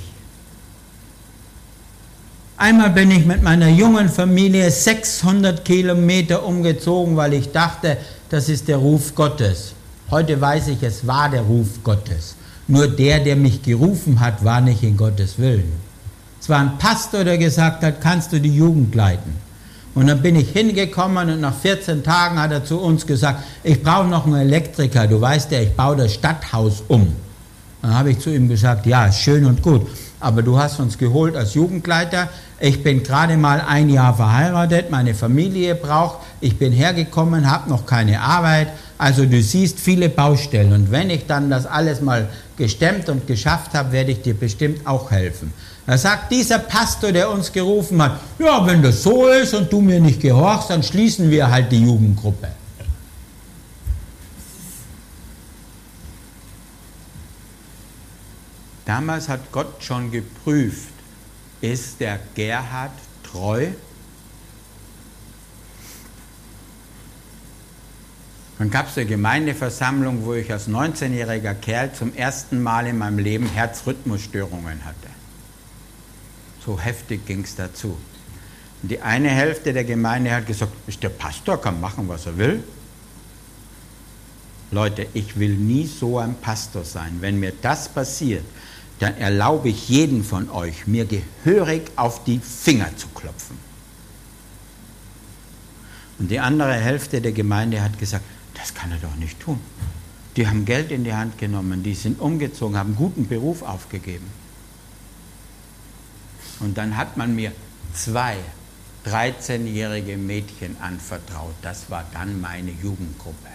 Einmal bin ich mit meiner jungen Familie 600 Kilometer umgezogen, weil ich dachte, das ist der Ruf Gottes. Heute weiß ich, es war der Ruf Gottes. Nur der mich gerufen hat, war nicht in Gottes Willen. Es war ein Pastor, der gesagt hat, kannst du die Jugend leiten? Und dann bin ich hingekommen und nach 14 Tagen hat er zu uns gesagt, ich brauche noch einen Elektriker, du weißt ja, ich baue das Stadthaus um. Dann habe ich zu ihm gesagt, ja, ist schön und gut, aber du hast uns geholt als Jugendleiter, ich bin gerade mal 1 Jahr verheiratet, meine Familie braucht, ich bin hergekommen, habe noch keine Arbeit, also du siehst viele Baustellen und wenn ich dann das alles mal gestemmt und geschafft habe, werde ich dir bestimmt auch helfen. Da sagt dieser Pastor, der uns gerufen hat, ja, wenn das so ist und du mir nicht gehorchst, dann schließen wir halt die Jugendgruppe. Damals hat Gott schon geprüft, ist der Gerhard treu? Dann gab es eine Gemeindeversammlung, wo ich als 19-jähriger Kerl zum ersten Mal in meinem Leben Herzrhythmusstörungen hatte. So heftig ging es dazu. Und die eine Hälfte der Gemeinde hat gesagt, ist der Pastor, kann machen, was er will. Leute, ich will nie so ein Pastor sein. Wenn mir das passiert, dann erlaube ich jeden von euch, mir gehörig auf die Finger zu klopfen. Und die andere Hälfte der Gemeinde hat gesagt, das kann er doch nicht tun. Die haben Geld in die Hand genommen, die sind umgezogen, haben einen guten Beruf aufgegeben. Und dann hat man mir 2 13-jährige Mädchen anvertraut. Das war dann meine Jugendgruppe.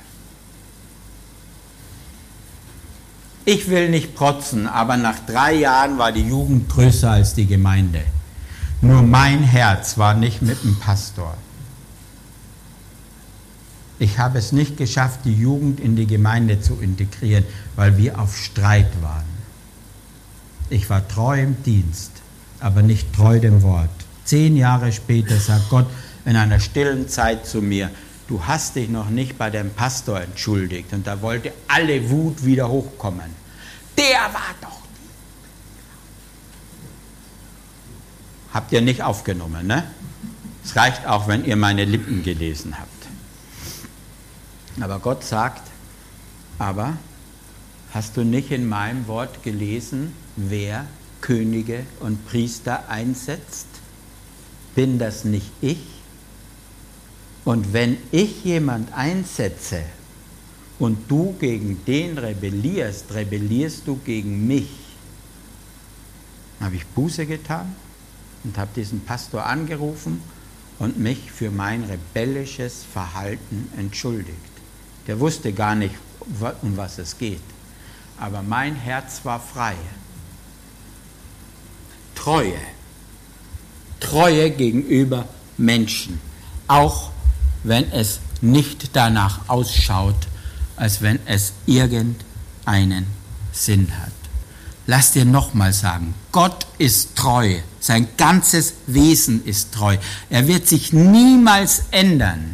Ich will nicht protzen, aber nach 3 Jahren war die Jugend größer als die Gemeinde. Nur mein Herz war nicht mit dem Pastor. Ich habe es nicht geschafft, die Jugend in die Gemeinde zu integrieren, weil wir auf Streit waren. Ich war treu im Dienst, aber nicht treu dem Wort. 10 Jahre später sagt Gott in einer stillen Zeit zu mir, du hast dich noch nicht bei dem Pastor entschuldigt. Und da wollte alle Wut wieder hochkommen. Der war doch. Habt ihr nicht aufgenommen, ne? Es reicht auch, wenn ihr meine Lippen gelesen habt. Aber Gott sagt, aber hast du nicht in meinem Wort gelesen, wer Könige und Priester einsetzt? Bin das nicht ich? Und wenn ich jemand einsetze und du gegen den rebellierst, rebellierst du gegen mich. Habe ich Buße getan und habe diesen Pastor angerufen und mich für mein rebellisches Verhalten entschuldigt. Der wusste gar nicht, um was es geht. Aber mein Herz war frei. Treue gegenüber Menschen. Auch wenn es nicht danach ausschaut, als wenn es irgendeinen Sinn hat. Lass dir nochmal sagen, Gott ist treu. Sein ganzes Wesen ist treu. Er wird sich niemals ändern.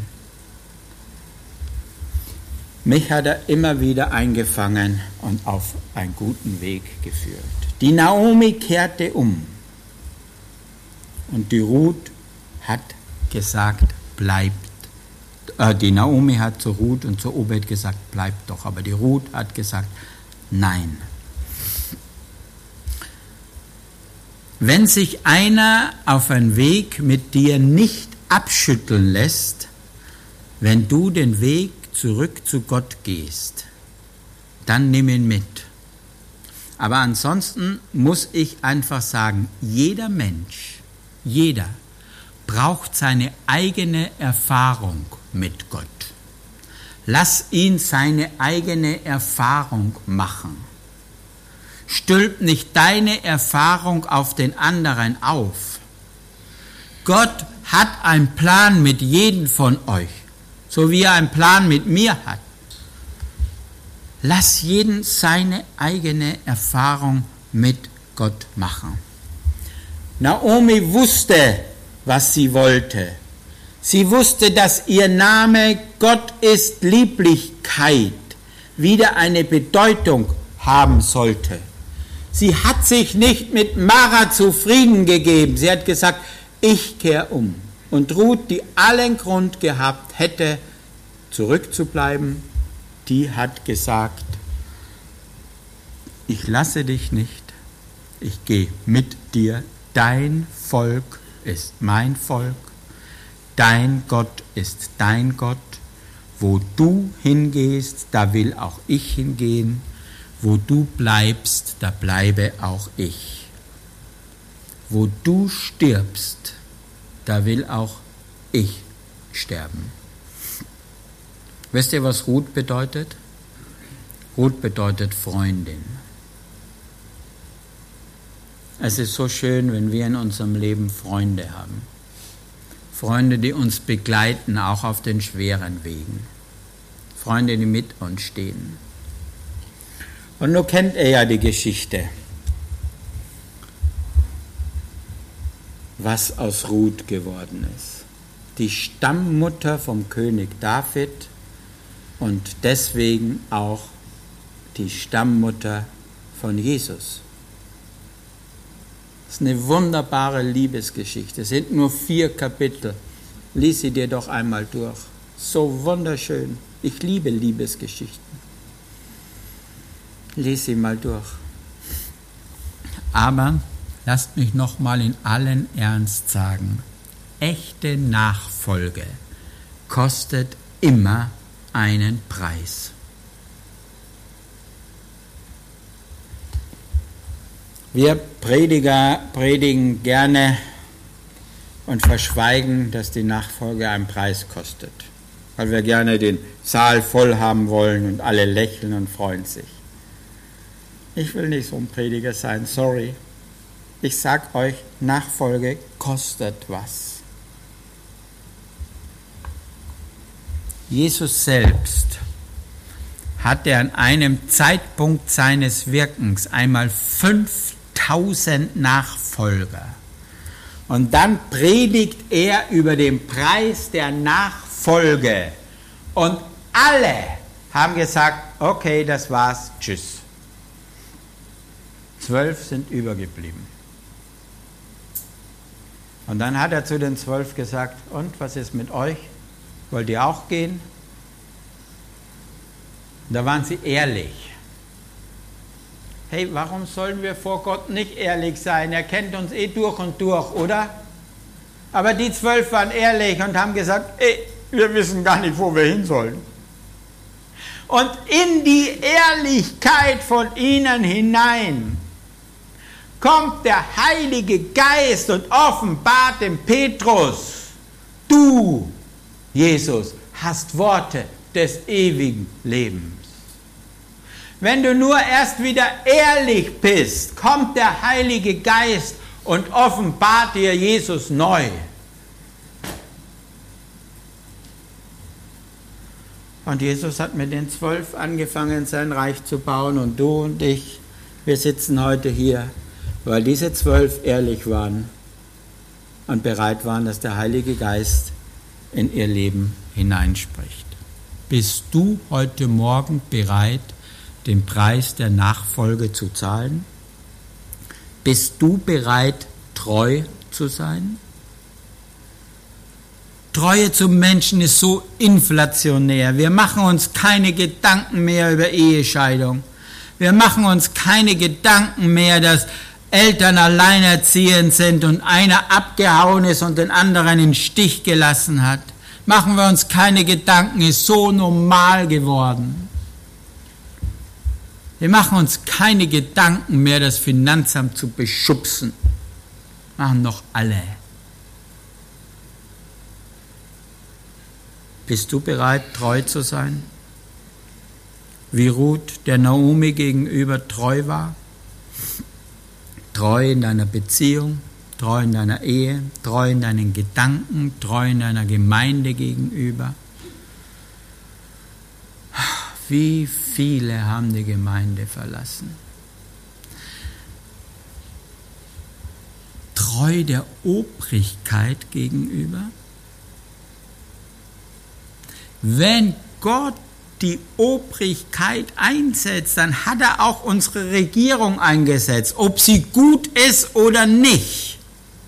Mich hat er immer wieder eingefangen und auf einen guten Weg geführt. Die Naomi kehrte um und die Ruth hat gesagt, bleibt. Die Naomi hat zu Ruth und zu Obed gesagt, bleibt doch. Aber die Ruth hat gesagt, nein. Wenn sich einer auf einen Weg mit dir nicht abschütteln lässt, wenn du den Weg zurück zu Gott gehst, dann nimm ihn mit. Aber ansonsten muss ich einfach sagen, jeder Mensch, jeder braucht seine eigene Erfahrung mit Gott. Lass ihn seine eigene Erfahrung machen. Stülp nicht deine Erfahrung auf den anderen auf. Gott hat einen Plan mit jedem von euch, so wie er einen Plan mit mir hat. Lass jeden seine eigene Erfahrung mit Gott machen. Naomi wusste, was sie wollte. Sie wusste, dass ihr Name Gott ist Lieblichkeit wieder eine Bedeutung haben sollte. Sie hat sich nicht mit Mara zufrieden gegeben. Sie hat gesagt, ich kehre um. Und Ruth, die allen Grund gehabt hätte, zurückzubleiben, die hat gesagt, ich lasse dich nicht, ich gehe mit dir, dein Volk ist mein Volk, dein Gott ist dein Gott, wo du hingehst, da will auch ich hingehen, wo du bleibst, da bleibe auch ich. Wo du stirbst, da will auch ich sterben. Wisst ihr, was Ruth bedeutet? Ruth bedeutet Freundin. Es ist so schön, wenn wir in unserem Leben Freunde haben. Freunde, die uns begleiten, auch auf den schweren Wegen. Freunde, die mit uns stehen. Und nun kennt ihr ja die Geschichte, was aus Ruth geworden ist. Die Stammmutter vom König David und deswegen auch die Stammmutter von Jesus. Das ist eine wunderbare Liebesgeschichte. Es sind nur 4 Kapitel. Lies sie dir doch einmal durch. So wunderschön. Ich liebe Liebesgeschichten. Lies sie mal durch. Aber lasst mich noch mal in allen Ernst sagen, echte Nachfolge kostet immer einen Preis. Wir Prediger predigen gerne und verschweigen, dass die Nachfolge einen Preis kostet, weil wir gerne den Saal voll haben wollen und alle lächeln und freuen sich. Ich will nicht so ein Prediger sein, sorry. Ich sag euch, Nachfolge kostet was. Jesus selbst hatte an einem Zeitpunkt seines Wirkens einmal 5000 Nachfolger. Und dann predigt er über den Preis der Nachfolge. Und alle haben gesagt, okay, das war's, tschüss. 12 sind übergeblieben. Und dann hat er zu den 12 gesagt, und was ist mit euch? Wollt ihr auch gehen? Da waren sie ehrlich. Hey, warum sollen wir vor Gott nicht ehrlich sein? Er kennt uns eh durch und durch, oder? Aber die 12 waren ehrlich und haben gesagt, wir wissen gar nicht, wo wir hin sollen. Und in die Ehrlichkeit von ihnen hinein kommt der Heilige Geist und offenbart dem Petrus, du, Jesus, hast Worte des ewigen Lebens. Wenn du nur erst wieder ehrlich bist, kommt der Heilige Geist und offenbart dir Jesus neu. Und Jesus hat mit den 12 angefangen, sein Reich zu bauen, und du und ich, wir sitzen heute hier, weil diese 12 ehrlich waren und bereit waren, dass der Heilige Geist in ihr Leben hineinspricht. Bist du heute Morgen bereit, den Preis der Nachfolge zu zahlen? Bist du bereit, treu zu sein? Treue zum Menschen ist so inflationär. Wir machen uns keine Gedanken mehr über Ehescheidung. Wir machen uns keine Gedanken mehr, dass Eltern alleinerziehend sind und einer abgehauen ist und den anderen im Stich gelassen hat. Machen wir uns keine Gedanken, ist so normal geworden. Wir machen uns keine Gedanken mehr, das Finanzamt zu beschubsen. Machen doch alle. Bist du bereit, treu zu sein? Wie Ruth der Naomi gegenüber treu war? Treu in deiner Beziehung, treu in deiner Ehe, treu in deinen Gedanken, treu in deiner Gemeinde gegenüber. Wie viele haben die Gemeinde verlassen? Treu der Obrigkeit gegenüber. Wenn Gott die Obrigkeit einsetzt, dann hat er auch unsere Regierung eingesetzt, ob sie gut ist oder nicht.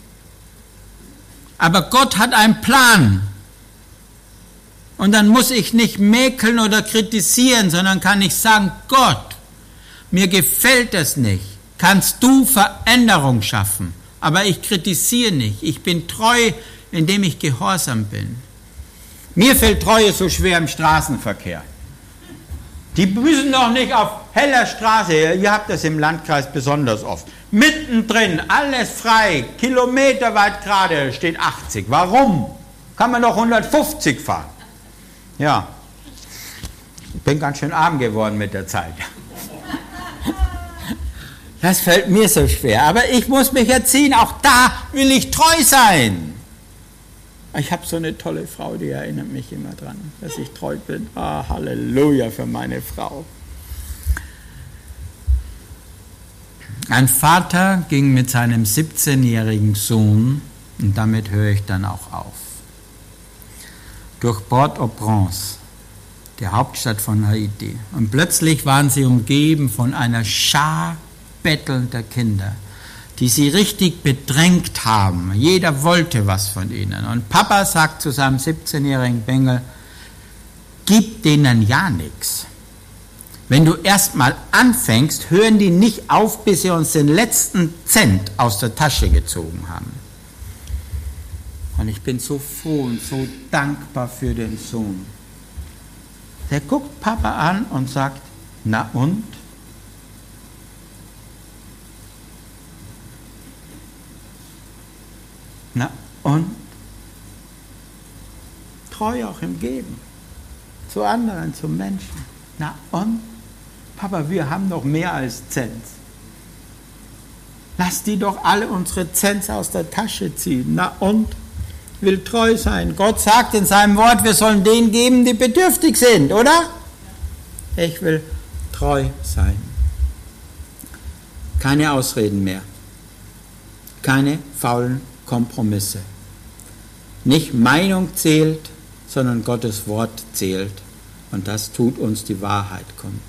Aber Gott hat einen Plan. Und dann muss ich nicht mäkeln oder kritisieren, sondern kann ich sagen, Gott, mir gefällt das nicht. Kannst du Veränderung schaffen? Aber ich kritisiere nicht. Ich bin treu, indem ich gehorsam bin. Mir fällt Treue so schwer im Straßenverkehr. Die müssen doch nicht auf heller Straße, ihr habt das im Landkreis besonders oft, mittendrin, alles frei, kilometerweit gerade, steht 80. Warum? Kann man doch 150 fahren. Ja, ich bin ganz schön arm geworden mit der Zeit. Das fällt mir so schwer, aber ich muss mich erziehen, auch da will ich treu sein. Ich habe so eine tolle Frau, die erinnert mich immer dran, dass ich treu bin. Ah, Halleluja für meine Frau. Ein Vater ging mit seinem 17-jährigen Sohn, und damit höre ich dann auch auf, durch Port-au-Prince, der Hauptstadt von Haiti. Und plötzlich waren sie umgeben von einer Schar bettelnder Kinder, die sie richtig bedrängt haben. Jeder wollte was von ihnen. Und Papa sagt zu seinem 17-jährigen Bengel, gib denen ja nichts. Wenn du erst mal anfängst, hören die nicht auf, bis sie uns den letzten Cent aus der Tasche gezogen haben. Und ich bin so froh und so dankbar für den Sohn. Der guckt Papa an und sagt, na und? Na und treu auch im Geben. Zu anderen, zu Menschen. Na und? Papa, wir haben noch mehr als Cents. Lass die doch alle unsere Cents aus der Tasche ziehen. Na und? Will treu sein. Gott sagt in seinem Wort, wir sollen denen geben, die bedürftig sind, oder? Ich will treu sein. Keine Ausreden mehr. Keine faulen Kompromisse. Nicht Meinung zählt, sondern Gottes Wort zählt. Und das tut uns die Wahrheit kund.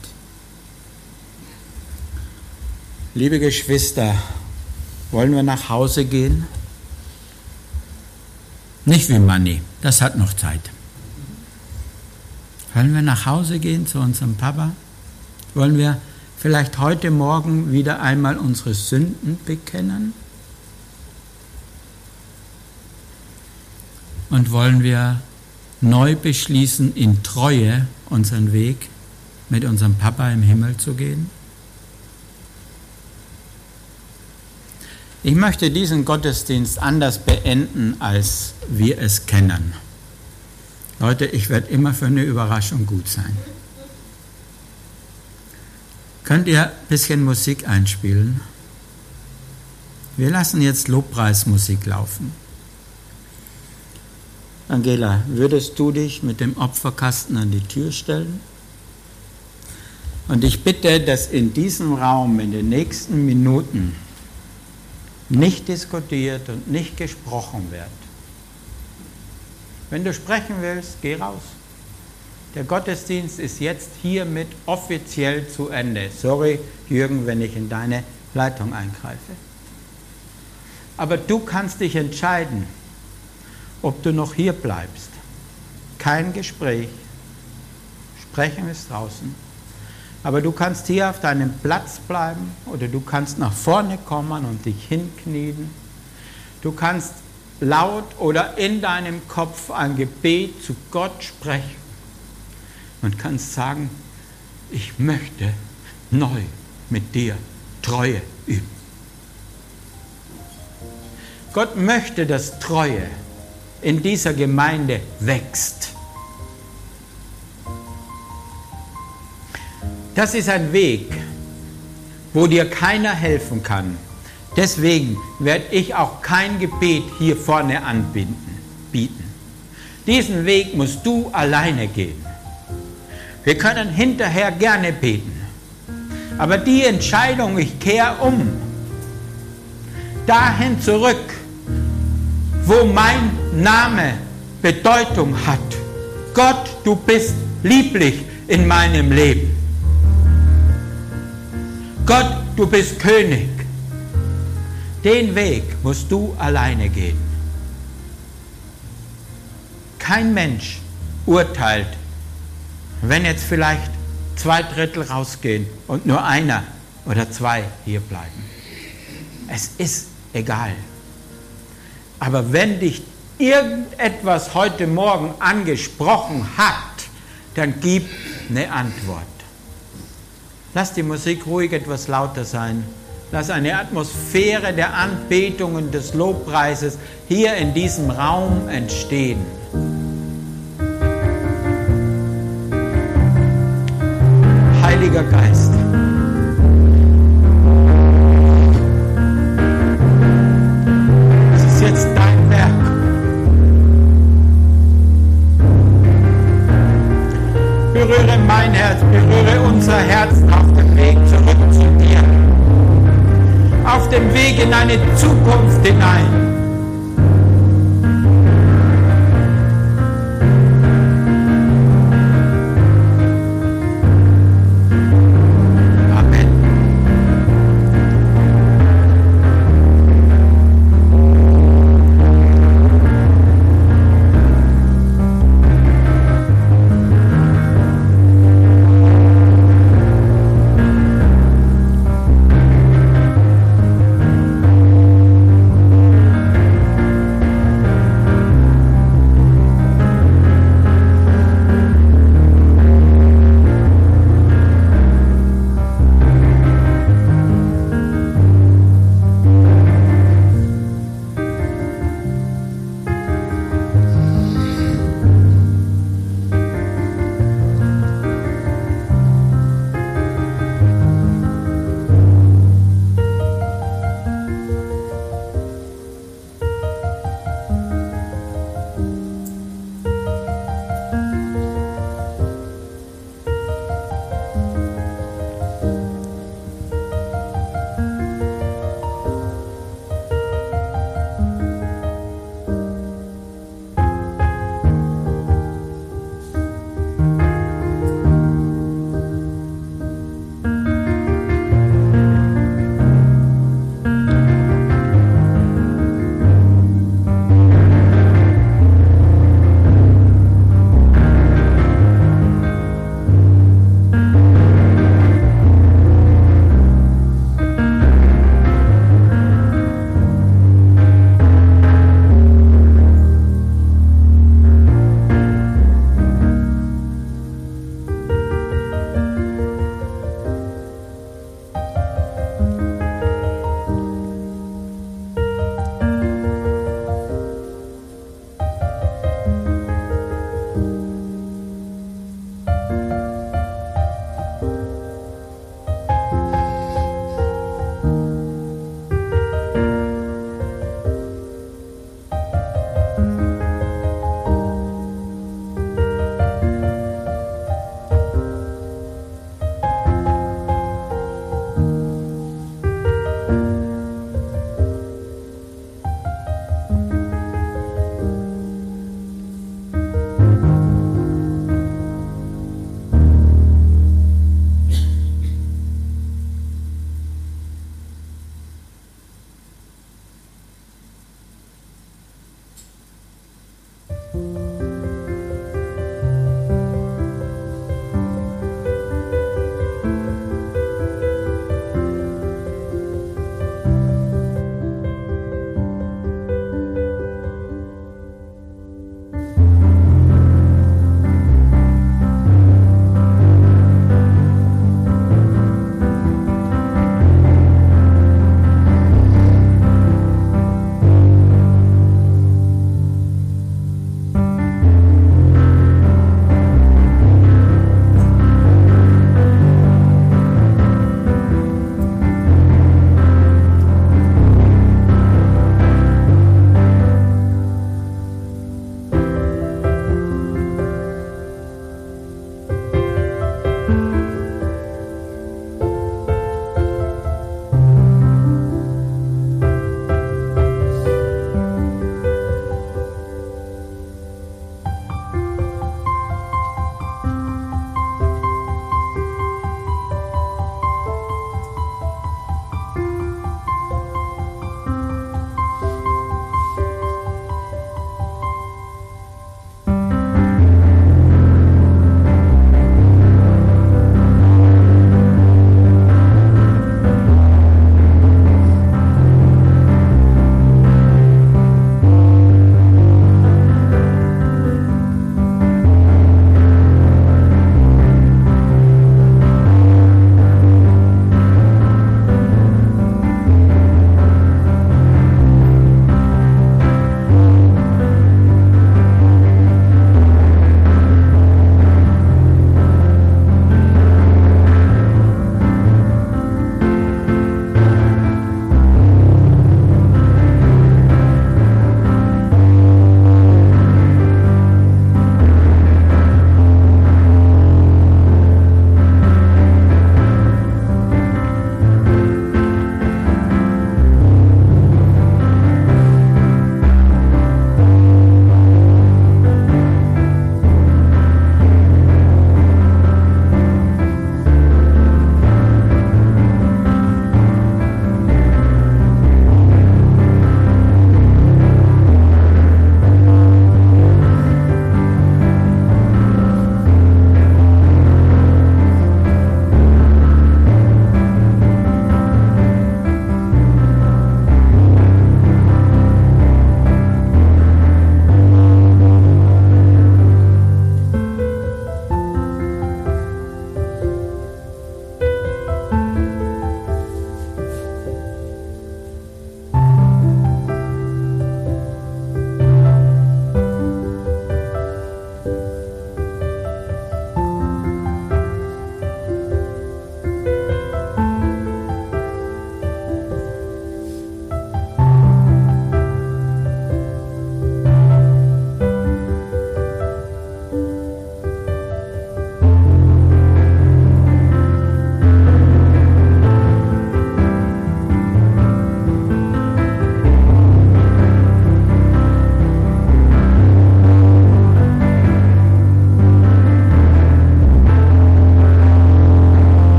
Liebe Geschwister, wollen wir nach Hause gehen? Nicht wie Manni, das hat noch Zeit. Wollen wir nach Hause gehen zu unserem Papa? Wollen wir vielleicht heute Morgen wieder einmal unsere Sünden bekennen? Und wollen wir neu beschließen, in Treue unseren Weg mit unserem Papa im Himmel zu gehen? Ich möchte diesen Gottesdienst anders beenden, als wir es kennen. Leute, ich werde immer für eine Überraschung gut sein. Könnt ihr ein bisschen Musik einspielen? Wir lassen jetzt Lobpreismusik laufen. Angela, würdest du dich mit dem Opferkasten an die Tür stellen? Und ich bitte, dass in diesem Raum in den nächsten Minuten nicht diskutiert und nicht gesprochen wird. Wenn du sprechen willst, geh raus. Der Gottesdienst ist jetzt hiermit offiziell zu Ende. Sorry, Jürgen, wenn ich in deine Leitung eingreife. Aber du kannst dich entscheiden, ob du noch hier bleibst. Kein Gespräch. Sprechen ist draußen. Aber du kannst hier auf deinem Platz bleiben oder du kannst nach vorne kommen und dich hinknien. Du kannst laut oder in deinem Kopf ein Gebet zu Gott sprechen und kannst sagen, ich möchte neu mit dir Treue üben. Gott möchte, dass Treue in dieser Gemeinde wächst. Das ist ein Weg, wo dir keiner helfen kann. Deswegen werde ich auch kein Gebet hier vorne anbieten. Diesen Weg musst du alleine gehen. Wir können hinterher gerne beten. Aber die Entscheidung, ich kehre um, dahin zurück, wo mein Name Bedeutung hat. Gott, du bist lieblich in meinem Leben. Gott, du bist König. Den Weg musst du alleine gehen. Kein Mensch urteilt, wenn jetzt vielleicht 2/3 rausgehen und nur einer oder 2 hier bleiben. Es ist egal. Aber wenn dich irgendetwas heute Morgen angesprochen hat, dann gib eine Antwort. Lass die Musik ruhig etwas lauter sein. Lass eine Atmosphäre der Anbetung und des Lobpreises hier in diesem Raum entstehen. Heiliger Geist, es ist jetzt dein Werk. Berühre mein Herz, berühre unser Herz auf dem Weg zurück zu dir. Auf dem Weg in eine Zukunft hinein.